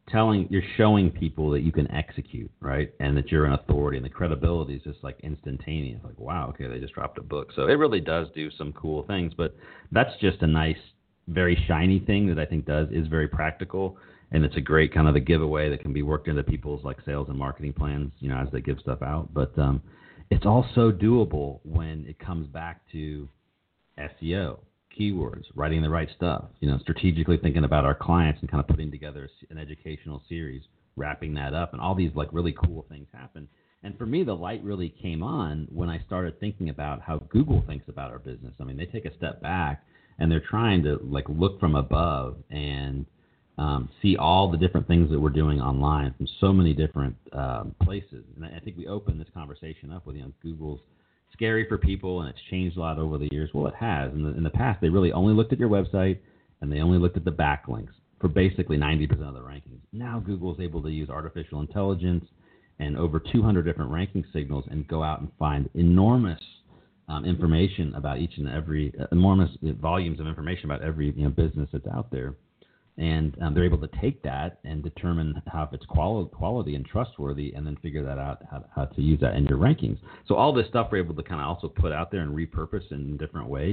you're showing people that you can execute, right? And that you're an authority, and the credibility is just like instantaneous. Like, wow, okay, they just dropped a book. So it really does do some cool things, but that's just a nice, very shiny thing that I think is very practical. And it's a great kind of a giveaway that can be worked into people's like sales and marketing plans, as they give stuff out. But it's also doable when it comes back to SEO, keywords, writing the right stuff, strategically thinking about our clients and kind of putting together an educational series, wrapping that up, and all these like really cool things happen. And for me, the light really came on when I started thinking about how Google thinks about our business. I mean, they take a step back and they're trying to like look from above and see all the different things that we're doing online from so many different places. And I think we opened this conversation up with, Google's scary for people, and it's changed a lot over the years. Well, it has. In the past, they really only looked at your website, and they only looked at the backlinks for basically 90% of the rankings. Now Google is able to use artificial intelligence and over 200 different ranking signals and go out and find enormous information about each and every, enormous volumes of information about every business that's out there. And they're able to take that and determine if it's quality and trustworthy, and then figure that out, how to use that in your rankings. So all this stuff we're able to kind of also put out there and repurpose in different ways,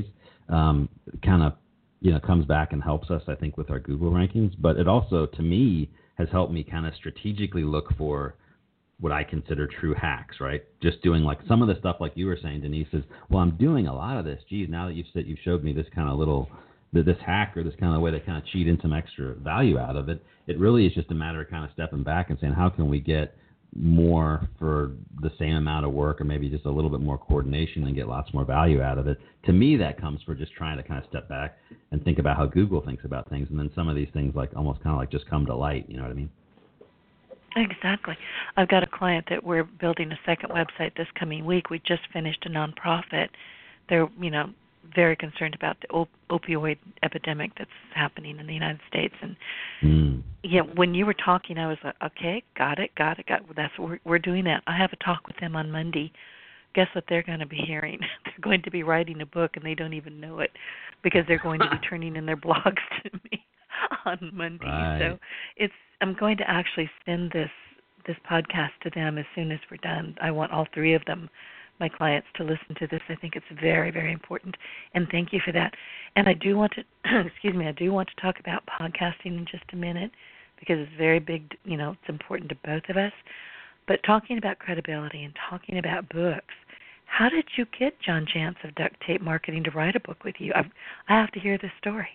comes back and helps us, I think, with our Google rankings. But it also, to me, has helped me kind of strategically look for what I consider true hacks, right? Just doing like some of the stuff like you were saying, Denise, is, well, I'm doing a lot of this. Geez, now that you've showed me this kind of little – this hack or this kind of way to kind of cheat in some extra value out of it, it really is just a matter of kind of stepping back and saying, how can we get more for the same amount of work, or maybe just a little bit more coordination and get lots more value out of it? To me, that comes for just trying to kind of step back and think about how Google thinks about things. And then some of these things like almost kind of like just come to light. You know what I mean? Exactly. I've got a client that we're building a second website this coming week. We just finished a nonprofit. They're, very concerned about the opioid epidemic that's happening in the United States. And when you were talking, I was like, okay, got it. That's what we're doing that. I have a talk with them on Monday. Guess what they're going to be hearing? They're going to be writing a book, and they don't even know it, because they're going to be turning in their blogs to me on Monday. Right. So I'm going to actually send this podcast to them as soon as we're done. I want all three of them, my clients, to listen to this. I think it's very, very important, and thank you for that. And I do want to, I do want to talk about podcasting in just a minute, because it's very big, it's important to both of us. But talking about credibility and talking about books, how did you get John Jantsch of Duct Tape Marketing to write a book with you? I have to hear this story.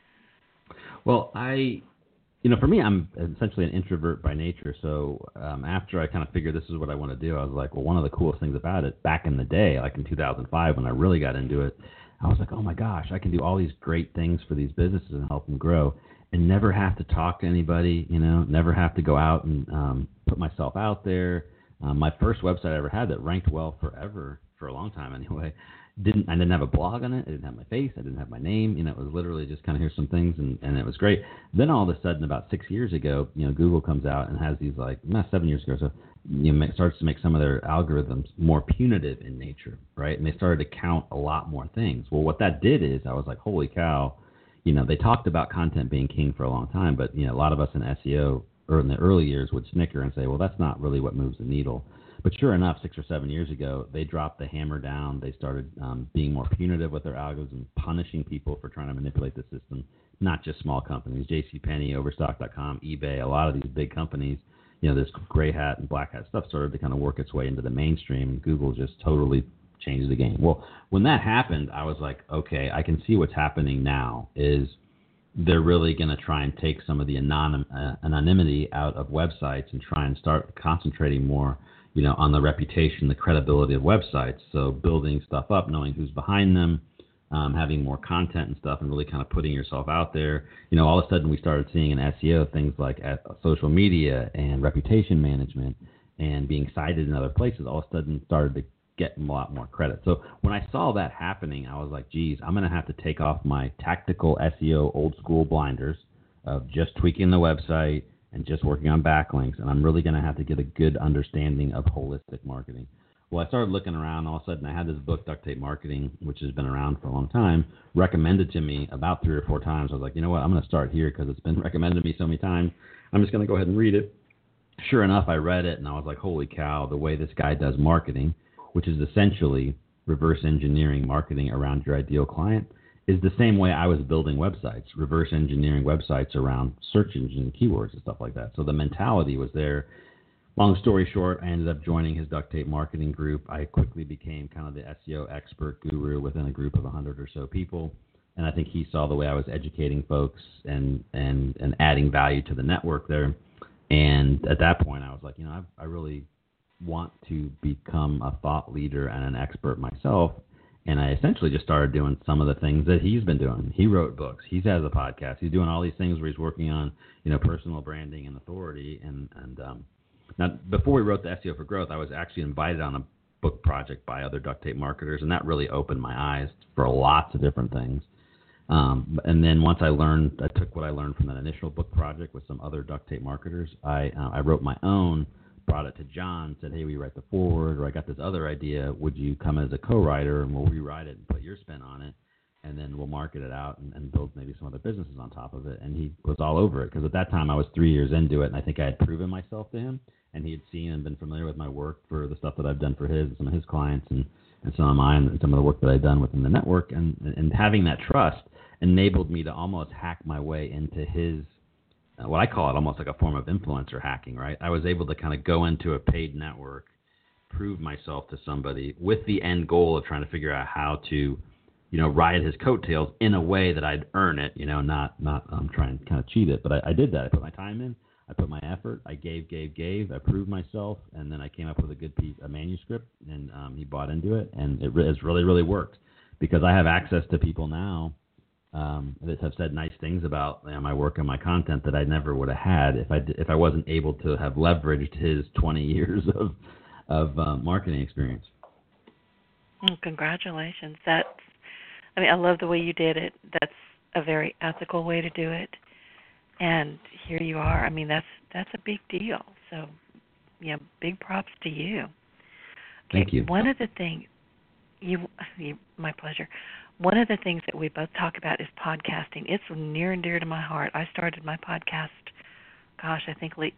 Well, for me, I'm essentially an introvert by nature. So after I kind of figured this is what I want to do, I was like, well, one of the coolest things about it back in the day, like in 2005 when I really got into it, I was like, oh my gosh, I can do all these great things for these businesses and help them grow and never have to talk to anybody, never have to go out and put myself out there. My first website I ever had that ranked well forever, for a long time anyway, I didn't have a blog on it. I didn't have my face. I didn't have my name. It was literally just kind of here's some things, and it was great. Then all of a sudden, about 6 years ago, Google comes out and has these 7 years ago, so starts to make some of their algorithms more punitive in nature, right? And they started to count a lot more things. Well, what that did is I was like, holy cow, they talked about content being king for a long time, but a lot of us in SEO or in the early years would snicker and say, well, that's not really what moves the needle. But sure enough, 6 or 7 years ago, they dropped the hammer down. They started being more punitive with their algorithms, punishing people for trying to manipulate the system, not just small companies. JCPenney, Overstock.com, eBay, a lot of these big companies, this gray hat and black hat stuff started to kind of work its way into the mainstream, and Google just totally changed the game. Well, when that happened, I was like, okay, I can see what's happening now is they're really going to try and take some of the anonymity out of websites and try and start concentrating more on the reputation, the credibility of websites. So building stuff up, knowing who's behind them, having more content and stuff, and really kind of putting yourself out there. All of a sudden we started seeing in SEO things like social media and reputation management and being cited in other places all of a sudden started to get a lot more credit. So when I saw that happening, I was like, geez, I'm going to have to take off my tactical SEO old school blinders of just tweaking the website and just working on backlinks, and I'm really going to have to get a good understanding of holistic marketing. Well, I started looking around. All of a sudden, I had this book, Duct Tape Marketing, which has been around for a long time, recommended to me about 3 or 4 times. I was like, you know what? I'm going to start here because it's been recommended to me so many times. I'm just going to go ahead and read it. Sure enough, I read it, and I was like, holy cow, the way this guy does marketing, which is essentially reverse engineering marketing around your ideal client, is the same way I was building websites, reverse engineering websites around search engine keywords and stuff like that. So the mentality was there. Long story short, I ended up joining his duct tape marketing group. I quickly became kind of the SEO expert guru within a group of 100 or so people. And I think he saw the way I was educating folks and adding value to the network there. And at that point, I was like, I really want to become a thought leader and an expert myself. And I essentially just started doing some of the things that he's been doing. He wrote books. He has a podcast. He's doing all these things where he's working on, personal branding and authority. And now, before we wrote the SEO for Growth, I was actually invited on a book project by other duct tape marketers, and that really opened my eyes for lots of different things. And then once I took what I learned from that initial book project with some other duct tape marketers. I wrote my own, brought it to John, said, hey, we write the forward, or I got this other idea. Would you come as a co-writer, and we'll rewrite it and put your spin on it, and then we'll market it out and build maybe some other businesses on top of it. And he was all over it because at that time I was 3 years into it, and I think I had proven myself to him. And he had seen and been familiar with my work for the stuff that I've done for his and some of his clients and some of mine and some of the work that I've done within the network. And having that trust enabled me to almost hack my way into his, what I call it almost like a form of influencer hacking, right? I was able to kind of go into a paid network, prove myself to somebody with the end goal of trying to figure out how to, ride his coattails in a way that I'd earn it, not trying to kind of cheat it. But I did that. I put my time in. I put my effort. I gave. I proved myself, and then I came up with a good a manuscript, and he bought into it, and it has really, really worked because I have access to people now that have said nice things about my work and my content that I never would have had if I wasn't able to have leveraged his 20 years of marketing experience. Congratulations! I love the way you did it. That's a very ethical way to do it. And here you are. That's a big deal. So, big props to you. Okay, thank you. One of the things, my pleasure. One of the things that we both talk about is podcasting. It's near and dear to my heart. I started my podcast, I think late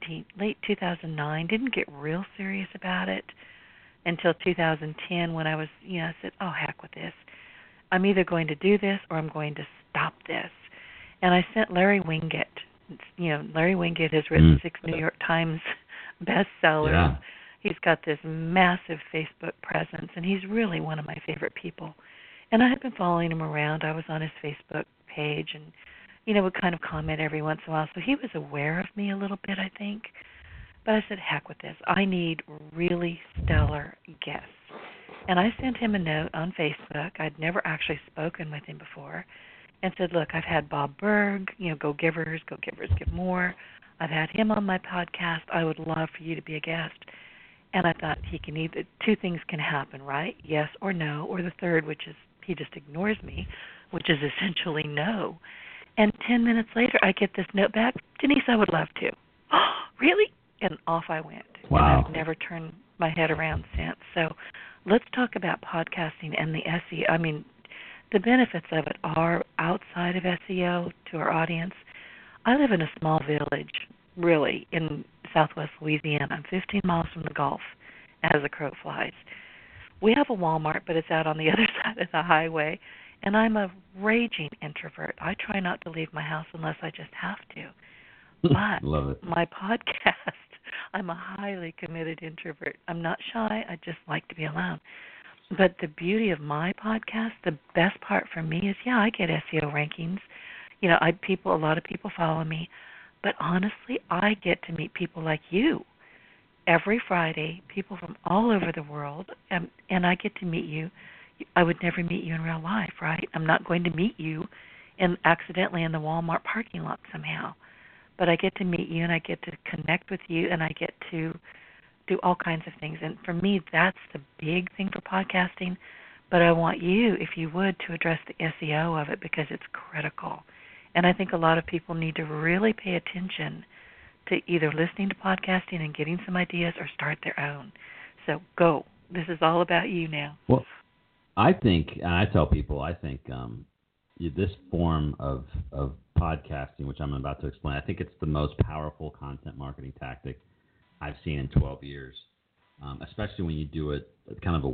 2009. Didn't get real serious about it until 2010 when I was, I said, oh, heck with this. I'm either going to do this or I'm going to stop this. And I sent Larry Winget. Larry Winget has written 6 New York Times bestsellers. Yeah. He's got this massive Facebook presence, and he's really one of my favorite people. And I had been following him around. I was on his Facebook page and, would kind of comment every once in a while. So he was aware of me a little bit, I think. But I said, heck with this. I need really stellar guests. And I sent him a note on Facebook. I'd never actually spoken with him before. And said, look, I've had Bob Berg, Go Givers, Give More. I've had him on my podcast. I would love for you to be a guest. And I thought he can either, 2 things can happen, right? Yes or no, or the third, which is he just ignores me, which is essentially no. And 10 minutes later, I get this note back, Denise, I would love to. Oh, really? And off I went. Wow. And I've never turned my head around since. So let's talk about podcasting and the SEO. The benefits of it are outside of SEO to our audience. I live in a small village, really, in southwest Louisiana. I'm 15 miles from the Gulf, as the crow flies. We have a Walmart, but it's out on the other side of the highway, and I'm a raging introvert. I try not to leave my house unless I just have to. But Love it. My podcast, I'm a highly committed introvert. I'm not shy. I just like to be alone. But the beauty of my podcast, the best part for me is, I get SEO rankings. A lot of people follow me. But honestly, I get to meet people like you. Every Friday, people from all over the world, and I get to meet you. I would never meet you in real life, right? I'm not going to meet you accidentally in the Walmart parking lot somehow. But I get to meet you, and I get to connect with you, and I get to do all kinds of things. And for me, that's the big thing for podcasting. But I want you, if you would, to address the SEO of it because it's critical. And I think a lot of people need to really pay attention to either listening to podcasting and getting some ideas or start their own. So go. this is all about you now. Well, I think, and I tell people, I think this form of podcasting, which I'm about to explain, I think it's the most powerful content marketing tactic I've seen in 12 years, especially when you do it kind of a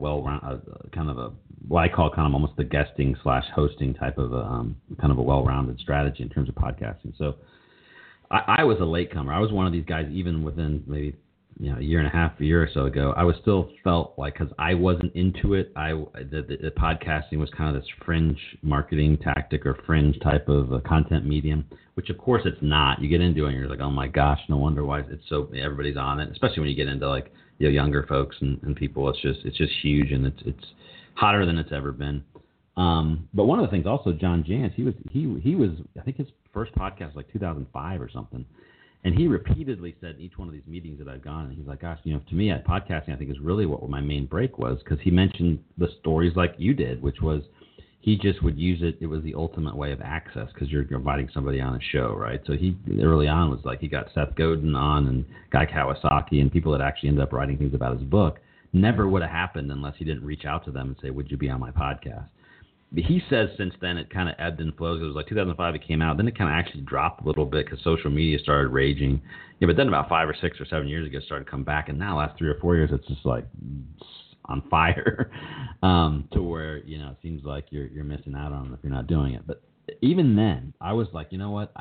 what I call kind of almost the guesting / hosting type of kind of a well-rounded strategy in terms of podcasting. So I was a latecomer. I was one of these guys, even within maybe a year or so ago, I was still felt like, because I wasn't into it, the podcasting was kind of this fringe marketing tactic or fringe type of content medium, which of course it's not. You get into it and you're like, oh my gosh, no wonder why it's so, everybody's on it, especially when you get into like younger folks and people. It's just huge, and it's hotter than it's ever been. But one of the things also, John Jantsch, he was I think his first podcast was like 2005 or something. And he repeatedly said in each one of these meetings that I've gone, and he's like, gosh, to me, podcasting, I think, is really what my main break was, because he mentioned the stories like you did, which was he just would use it. It was the ultimate way of access, because you're inviting somebody on a show, right? So he early on was like, he got Seth Godin on and Guy Kawasaki and people that actually ended up writing things about his book. Never would have happened unless he didn't reach out to them and say, would you be on my podcast? He says since then it kind of ebbed and flowed. It was like 2005 it came out. Then it kind of actually dropped a little bit because social media started raging. But then about 5 or 6 or 7 years ago it started to come back. And now last 3 or 4 years it's just like on fire to where, it seems like you're missing out on it if you're not doing it. But even then I was like, you know what?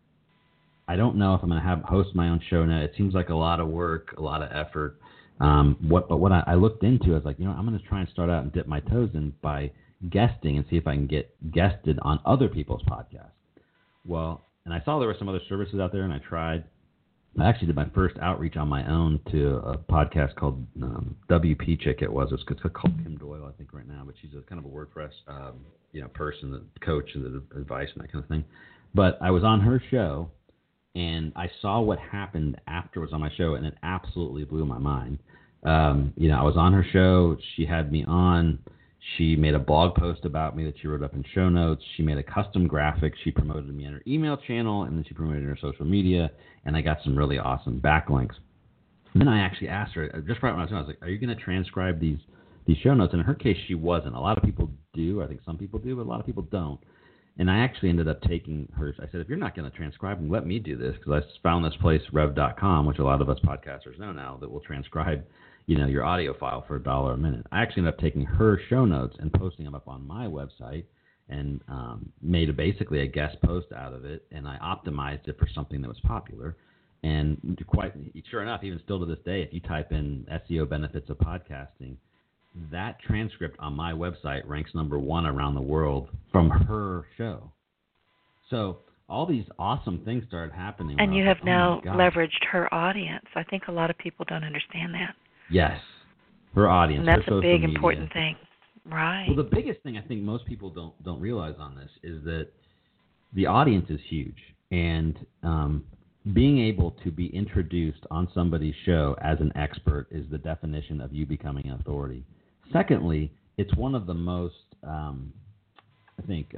I don't know if I'm going to host my own show now. It seems like a lot of work, a lot of effort. What I looked into, I was like, I'm going to try and start out and dip my toes in by guesting and see if I can get guested on other people's podcasts. Well, and I saw there were some other services out there, and I tried. I actually did my first outreach on my own to a podcast called WP Chick. It's called Kim Doyle, I think, right now, but she's a kind of a WordPress person, the coach and the advice and that kind of thing. But I was on her show, and I saw what happened afterwards on my show, and it absolutely blew my mind. I was on her show. She had me on. She made a blog post about me that she wrote up in show notes. She made a custom graphic. She promoted me on her email channel, and then she promoted her social media, and I got some really awesome backlinks. And then I actually asked her, just right when I was like, are you going to transcribe these show notes? And in her case, she wasn't. A lot of people do. I think some people do, but a lot of people don't. And I actually ended up taking hers. I said, if you're not going to transcribe them, let me do this, because I found this place, Rev.com, which a lot of us podcasters know now, that will transcribe your audio file for $1 a minute. I actually ended up taking her show notes and posting them up on my website, and made basically a guest post out of it, and I optimized it for something that was popular. And quite sure enough, even still to this day, if you type in SEO benefits of podcasting, that transcript on my website ranks #1 around the world from her show. So all these awesome things started happening. And you have now leveraged her audience. I think a lot of people don't understand that. Yes, her audience. And that's a big, important thing. Right. Well, the biggest thing I think most people don't realize on this is that the audience is huge. And being able to be introduced on somebody's show as an expert is the definition of you becoming an authority. Secondly, it's one of the most, I think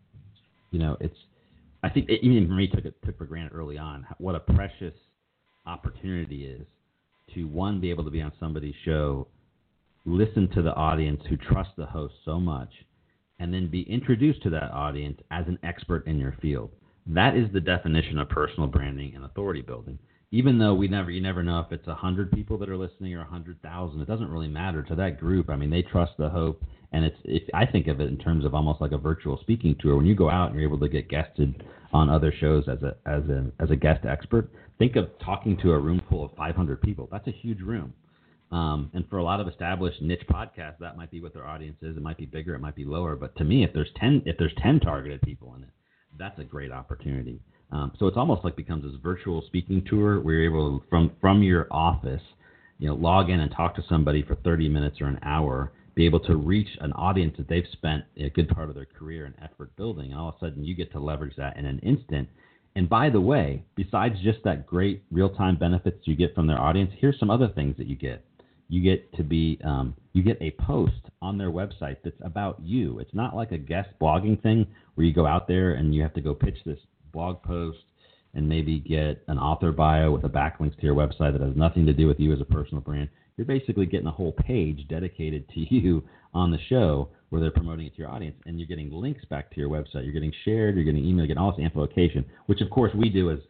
even for me, took for granted early on what a precious opportunity is to, one, be able to be on somebody's show, listen to the audience who trust the host so much, and then be introduced to that audience as an expert in your field. That is the definition of personal branding and authority building. Even though you never know if it's 100 people that are listening or 100,000. It doesn't really matter to that group. I mean, they trust the host, and I think of it in terms of almost like a virtual speaking tour. When you go out and you're able to get guested on other shows as a guest expert, think of talking to a room full of 500 people. That's a huge room. And for a lot of established niche podcasts, that might be what their audience is. It might be bigger, it might be lower. But to me, if there's 10 targeted people in it, that's a great opportunity. So it's almost like becomes this virtual speaking tour where you're able to, from your office, log in and talk to somebody for 30 minutes or an hour, be able to reach an audience that they've spent a good part of their career and effort building. And all of a sudden you get to leverage that in an instant. And by the way, besides just that great real-time benefits you get from their audience, here's some other things that you get. You get to be, you get a post on their website that's about you. It's not like a guest blogging thing where you go out there and you have to go pitch this blog post and maybe get an author bio with a backlink to your website that has nothing to do with you as a personal brand. you're basically getting a whole page dedicated to you on the show where they're promoting it to your audience, and you're getting links back to your website. You're getting shared, you're getting email, you're getting all this amplification, which of course we do as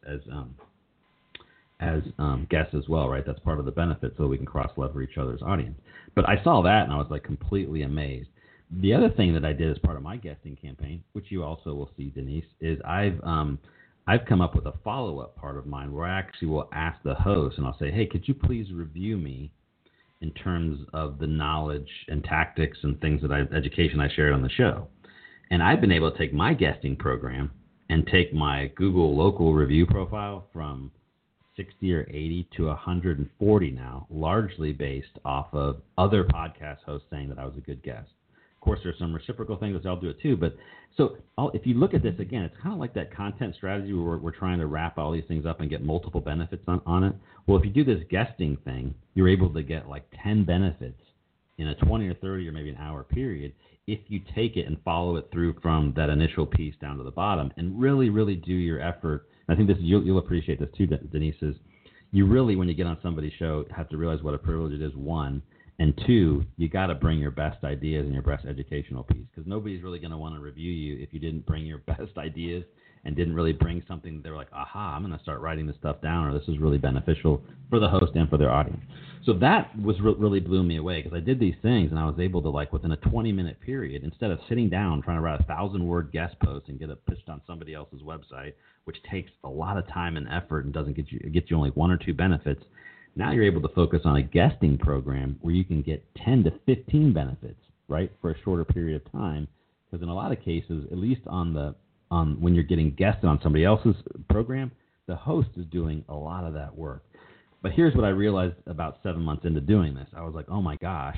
guests as well, right? That's part of the benefit, so we can cross-lever each other's audience. But I saw that, and I was like completely amazed. The other thing that I did as part of my guesting campaign, which you also will see, Denise, is I've come up with a follow-up part of mine where I actually will ask the host, and I'll say, hey, could you please review me in terms of the knowledge and tactics and things that education I shared on the show. And I've been able to take my guesting program and take my Google local review profile from 60 or 80 to 140 now, largely based off of other podcast hosts saying that I was a good guest. Of course, there's some reciprocal things that I'll do it too. But so if you look at this again, it's kind of like that content strategy where we're trying to wrap all these things up and get multiple benefits on it. Well, if you do this guesting thing, you're able to get like 10 benefits in a 20 or 30 or maybe an hour period if you take it and follow it through from that initial piece down to the bottom and really, really do your effort. I think you'll appreciate this too, Denise, is you really, when you get on somebody's show, have to realize what a privilege it is, one. And two, you got to bring your best ideas and your best educational piece, because nobody's really going to want to review you if you didn't bring your best ideas and didn't really bring something they were like, aha, I'm going to start writing this stuff down, or this is really beneficial for the host and for their audience. So that was really blew me away, because I did these things and I was able to, like, within a 20-minute period, instead of sitting down trying to write a 1,000-word guest post and get it pitched on somebody else's website, which takes a lot of time and effort and doesn't get you only one or two benefits. Now you're able to focus on a guesting program where you can get 10 to 15 benefits, right, for a shorter period of time. Because in a lot of cases, at least when you're getting guested on somebody else's program, the host is doing a lot of that work. But here's what I realized about 7 months into doing this. I was like, oh my gosh,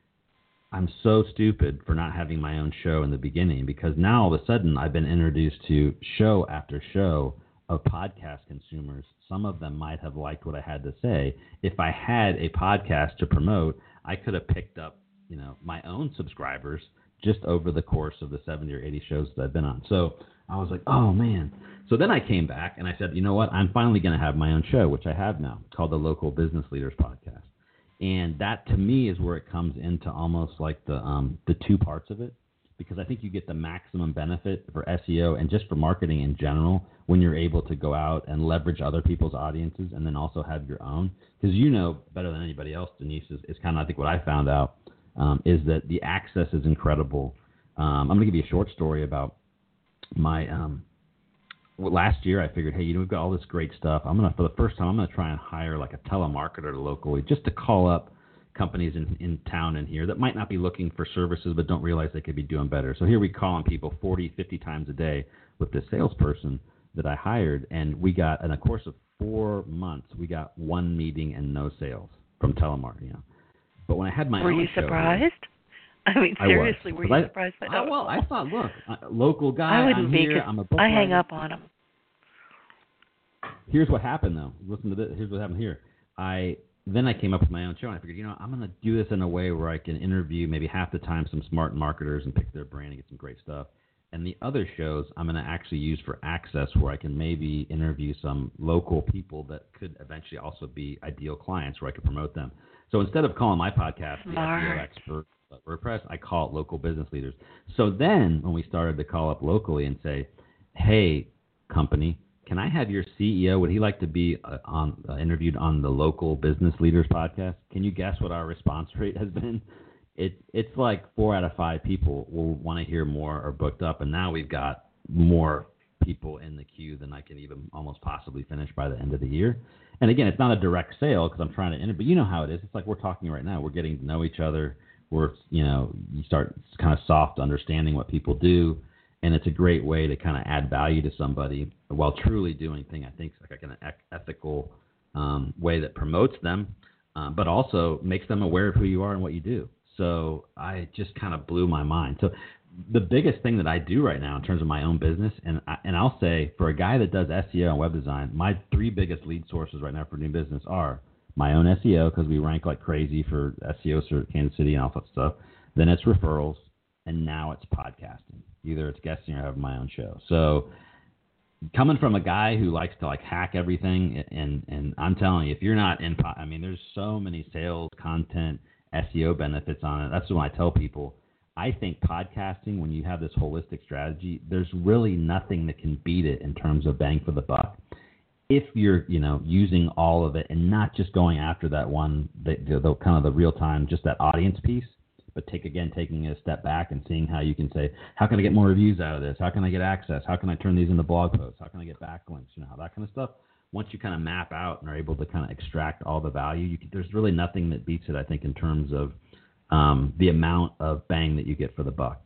I'm so stupid for not having my own show in the beginning, because now all of a sudden I've been introduced to show after show of podcast consumers. Some of them might have liked what I had to say. If I had a podcast to promote, I could have picked up, my own subscribers just over the course of the 70 or 80 shows that I've been on. So I was like, oh man. So then I came back and I said, you know what? I'm finally going to have my own show, which I have now, called the Local Business Leaders Podcast. And that to me is where it comes into almost like the two parts of it, because I think you get the maximum benefit for SEO and just for marketing in general when you're able to go out and leverage other people's audiences and then also have your own. Because you know better than anybody else, Denise, is kind of, I think, what I found out is that the access is incredible. I'm going to give you a short story about my last year. I figured, hey, we've got all this great stuff. For the first time, I'm going to try and hire like a telemarketer locally just to call up companies in town and here that might not be looking for services but don't realize they could be doing better. So here we call on people 40, 50 times a day with this salesperson that I hired, and we got, in a course of 4 months, we got one meeting and no sales from telemarketing. But when I had my Were own you show, surprised? I mean, seriously, were you surprised by that? Well, I thought, look, local guy, I wouldn't I'm be, here, I'm a book I writer. hang up on them. Here's what happened, though. Listen to this. Here's what happened here. Then I came up with my own show, and I figured, I'm going to do this in a way where I can interview maybe half the time some smart marketers and pick their brain and get some great stuff. And the other shows I'm going to actually use for access, where I can maybe interview some local people that could eventually also be ideal clients where I could promote them. So instead of calling my podcast the SEO Expert WordPress, I call it Local Business Leaders. So then when we started to call up locally and say, hey, company, can I have your CEO? Would he like to be interviewed on the Local Business Leaders Podcast? Can you guess what our response rate has been? It's like 4 out of 5 people will want to hear more or booked up, and now we've got more people in the queue than I can even almost possibly finish by the end of the year. And again, it's not a direct sale because I'm trying to interview, but you know how it is. It's like we're talking right now. We're getting to know each other. You start kind of soft understanding what people do. And it's a great way to kind of add value to somebody while truly doing things, I think, like an ethical way that promotes them, but also makes them aware of who you are and what you do. So I just kind of blew my mind. So the biggest thing that I do right now in terms of my own business, and I'll say for a guy that does SEO and web design, my 3 biggest lead sources right now for new business are my own SEO, because we rank like crazy for SEO for Kansas City and all that stuff. Then it's referrals, and now it's podcasting. Either it's guesting or having my own show. So coming from a guy who likes to like hack everything, and I'm telling you, if you're not in, I mean, there's so many sales, content, SEO benefits on it. That's when I tell people, I think podcasting, when you have this holistic strategy, there's really nothing that can beat it in terms of bang for the buck. If you're, using all of it and not just going after that one, the kind of the real time, just that audience piece, but taking a step back and seeing how you can say, how can I get more reviews out of this? How can I get access? How can I turn these into blog posts? How can I get backlinks? That kind of stuff. Once you kind of map out and are able to kind of extract all the value, there's really nothing that beats it, I think, in terms of the amount of bang that you get for the buck.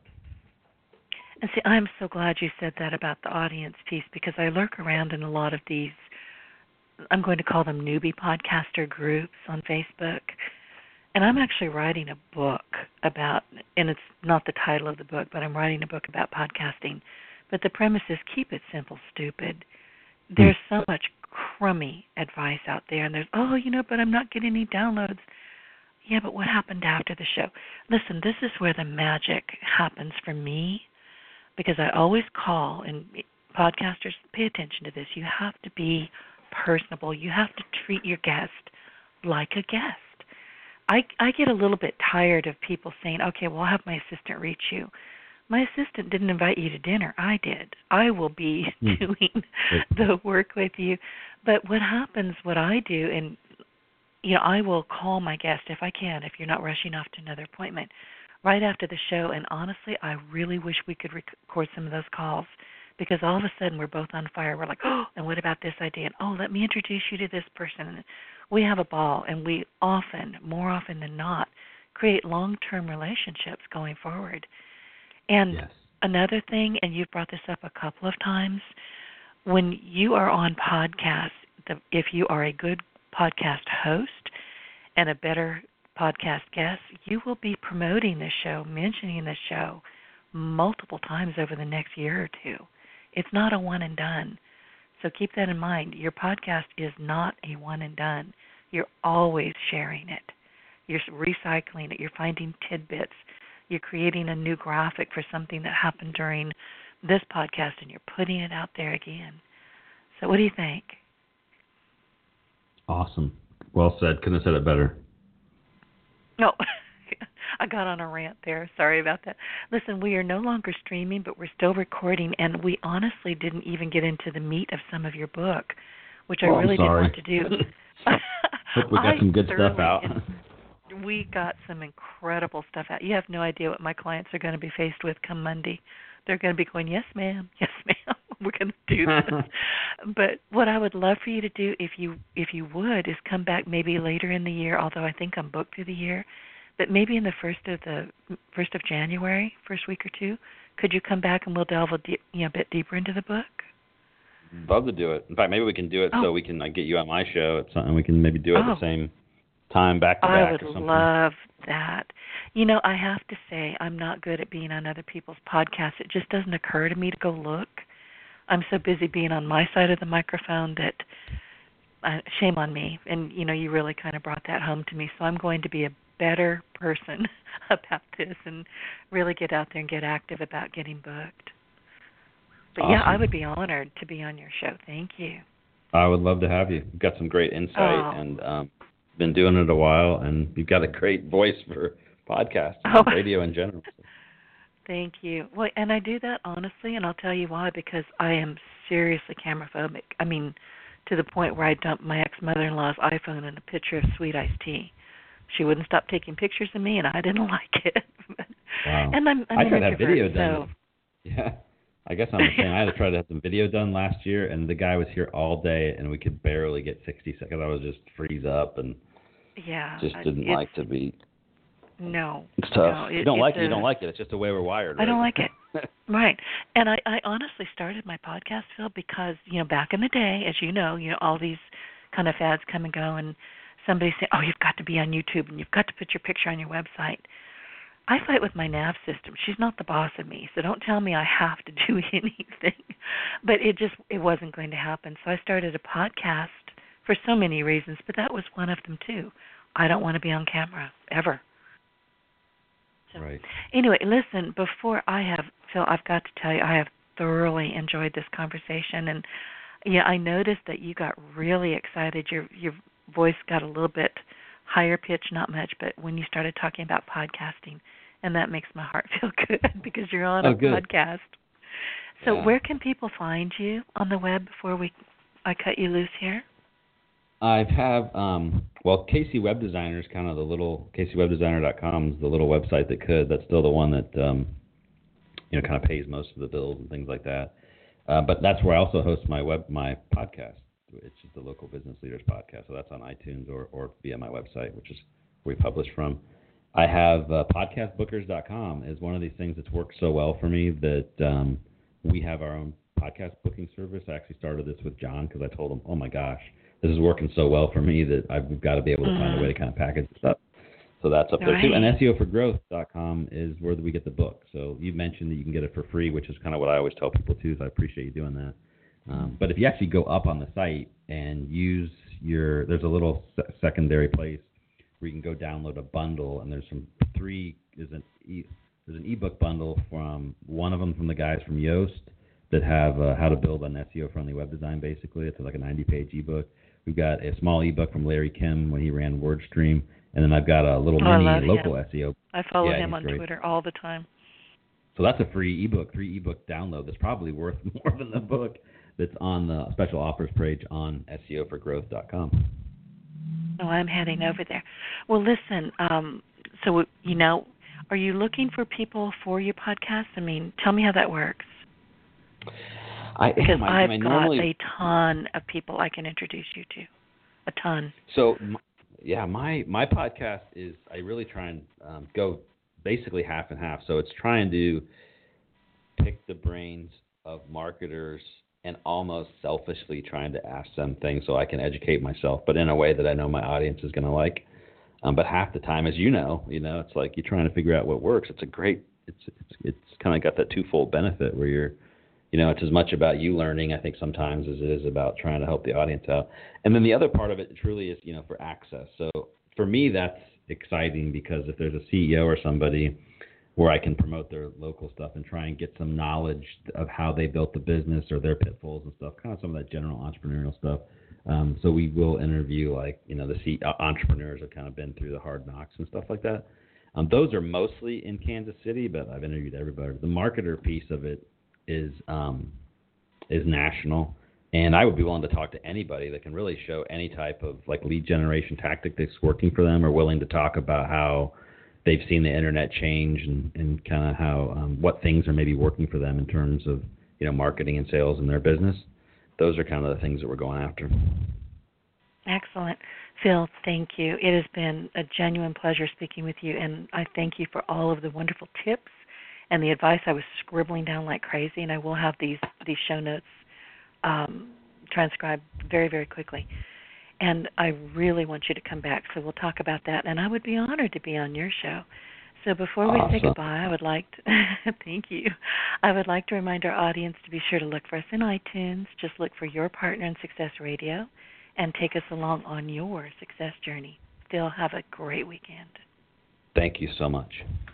And see, I'm so glad you said that about the audience piece, because I lurk around in a lot of these, I'm going to call them newbie podcaster groups on Facebook. And I'm actually writing a book about, and it's not the title of the book, but I'm writing a book about podcasting. But the premise is keep it simple, stupid. There's so much crummy advice out there, and there's, but I'm not getting any downloads. Yeah, but what happened after the show? Listen, this is where the magic happens for me, because I always call, and podcasters, pay attention to this. You have to be personable. You have to treat your guest like a guest. I get a little bit tired of people saying, okay, well, I'll have my assistant reach you. My assistant didn't invite you to dinner. I did. I will be doing the work with you. But what happens, what I do, and I will call my guest if I can, if you're not rushing off to another appointment, right after the show. And honestly, I really wish we could record some of those calls, because all of a sudden we're both on fire. We're like, oh, and what about this idea? And, oh, let me introduce you to this person. And we have a ball, and we often, more often than not, create long-term relationships going forward. And another thing, and you've brought this up a couple of times, when you are on podcasts, if you are a good podcast host and a better podcast guest, you will be promoting this show, mentioning this show multiple times over the next year or two. It's not a one and done. So keep that in mind. Your podcast is not a one and done. You're always sharing it. You're recycling it. You're finding tidbits. You're creating a new graphic for something that happened during this podcast, and you're putting it out there again. So what do you think? Awesome. Well said. Couldn't have said it better. No. I got on a rant there. Sorry about that. Listen, we are no longer streaming, but we're still recording, and we honestly didn't even get into the meat of some of your book, which I really did want to do. Hope we got some good stuff out. We got some incredible stuff out. You have no idea what my clients are going to be faced with come Monday. They're going to be going, yes, ma'am, we're going to do this. But what I would love for you to do, if you would, is come back maybe later in the year, although I think I'm booked through the year, but maybe in the first of January, first week or two, could you come back and we'll delve a bit deeper into the book? Love to do it. In fact, maybe we can do it so we can get you on my show at something. We can maybe do it at the same time, back to back or something. I would love that. I have to say, I'm not good at being on other people's podcasts. It just doesn't occur to me to go look. I'm so busy being on my side of the microphone that shame on me. And, you really kind of brought that home to me. So I'm going to be a better person about this and really get out there and get active about getting booked. But awesome. Yeah, I would be honored to be on your show. Thank you. I would love to have you. You've got some great insight and been doing it a while, and you've got a great voice for podcasts and radio in general. Thank you. Well, and I do that honestly, and I'll tell you why, because I am seriously camera phobic. I mean, to the point where I dumped my ex-mother-in-law's iPhone in a picture of sweet iced tea. She wouldn't stop taking pictures of me, and I didn't like it. Wow. And I tried to have video done. So. Yeah. I guess I'm saying I had to try to have some video done last year, and the guy was here all day, and we could barely get 60 seconds. I was just freeze up and just didn't like to be. No. It's tough. No, you don't like it. You don't like it. It's just the way we're wired. Right? I don't like it. Right. And I honestly started my podcast, Phil, because, back in the day, as you know, all these kind of fads come and go, and somebody say, oh, you've got to be on YouTube, and you've got to put your picture on your website. I fight with my nav system. She's not the boss of me, so don't tell me I have to do anything. But it wasn't going to happen. So I started a podcast for so many reasons, but that was one of them too. I don't want to be on camera ever. So, right. Anyway, listen, Phil, I've got to tell you, I have thoroughly enjoyed this conversation. And yeah, I noticed that you got really excited. Your voice got a little bit higher pitch, not much, but when you started talking about podcasting, and that makes my heart feel good because you're on a podcast. So where can people find you on the web before I cut you loose here? I have, KC Web Designer is kind of the little, KCWebDesigner.com is the little website that's still the one that, kind of pays most of the bills and things like that. But that's where I also host my podcast. It's just the Local Business Leaders Podcast. So that's on iTunes or via my website, which is where we publish from. I have podcastbookers.com is one of these things that's worked so well for me that we have our own podcast booking service. I actually started this with John because I told him, oh my gosh, this is working so well for me that I've got to be able to find a way to kind of package this up. So that's up there too. And SEOforgrowth.com is where we get the book. So you mentioned that you can get it for free, which is kind of what I always tell people too, so I appreciate you doing that. But if you actually go up on the site and use there's a little secondary place where you can go download a bundle, and there's an ebook bundle from one of them from the guys from Yoast that have how to build an SEO-friendly web design, basically. It's like a 90-page ebook. We've got a small ebook from Larry Kim when he ran WordStream, and then I've got a little mini local SEO. I follow him on Twitter all the time. So that's a free ebook, 3 ebook download that's probably worth more than the book that's on the special offers page on SEOforgrowth.com. Oh, I'm heading over there. Well, listen, so, are you looking for people for your podcast? I mean, tell me how that works. Because I've got a ton of people I can introduce you to. A ton. So, my podcast is, I really try and go basically half and half. So it's trying to pick the brains of marketers and almost selfishly trying to ask them things so I can educate myself, but in a way that I know my audience is going to like. But half the time, as you know, it's like you're trying to figure out what works. It's kind of got that twofold benefit where you're, it's as much about you learning, I think, sometimes as it is about trying to help the audience out. And then the other part of it truly is, for access. So for me, that's exciting because if there's a CEO or somebody where I can promote their local stuff and try and get some knowledge of how they built the business or their pitfalls and stuff, kind of some of that general entrepreneurial stuff. So we will interview the entrepreneurs have kind of been through the hard knocks and stuff like that. Those are mostly in Kansas City, but I've interviewed everybody. The marketer piece of it is national, and I would be willing to talk to anybody that can really show any type of lead generation tactic that's working for them, or willing to talk about how they've seen the internet change and kind of how what things are maybe working for them in terms of marketing and sales in their business. Those are kind of the things that we're going after. Excellent. Phil, thank you. It has been a genuine pleasure speaking with you, and I thank you for all of the wonderful tips and the advice. I was scribbling down like crazy, and I will have these show notes transcribed very, very quickly. And I really want you to come back, so we'll talk about that. And I would be honored to be on your show. So before we say goodbye, I would like to thank you. I would like to remind our audience to be sure to look for us in iTunes. Just look for Your Partner in Success Radio and take us along on your success journey. Phil, have a great weekend. Thank you so much.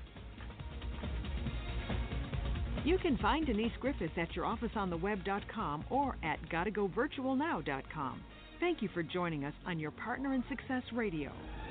You can find Denise Griffiths at yourofficeontheweb.com or at gottagovirtualnow.com. Thank you for joining us on Your Partner in Success Radio.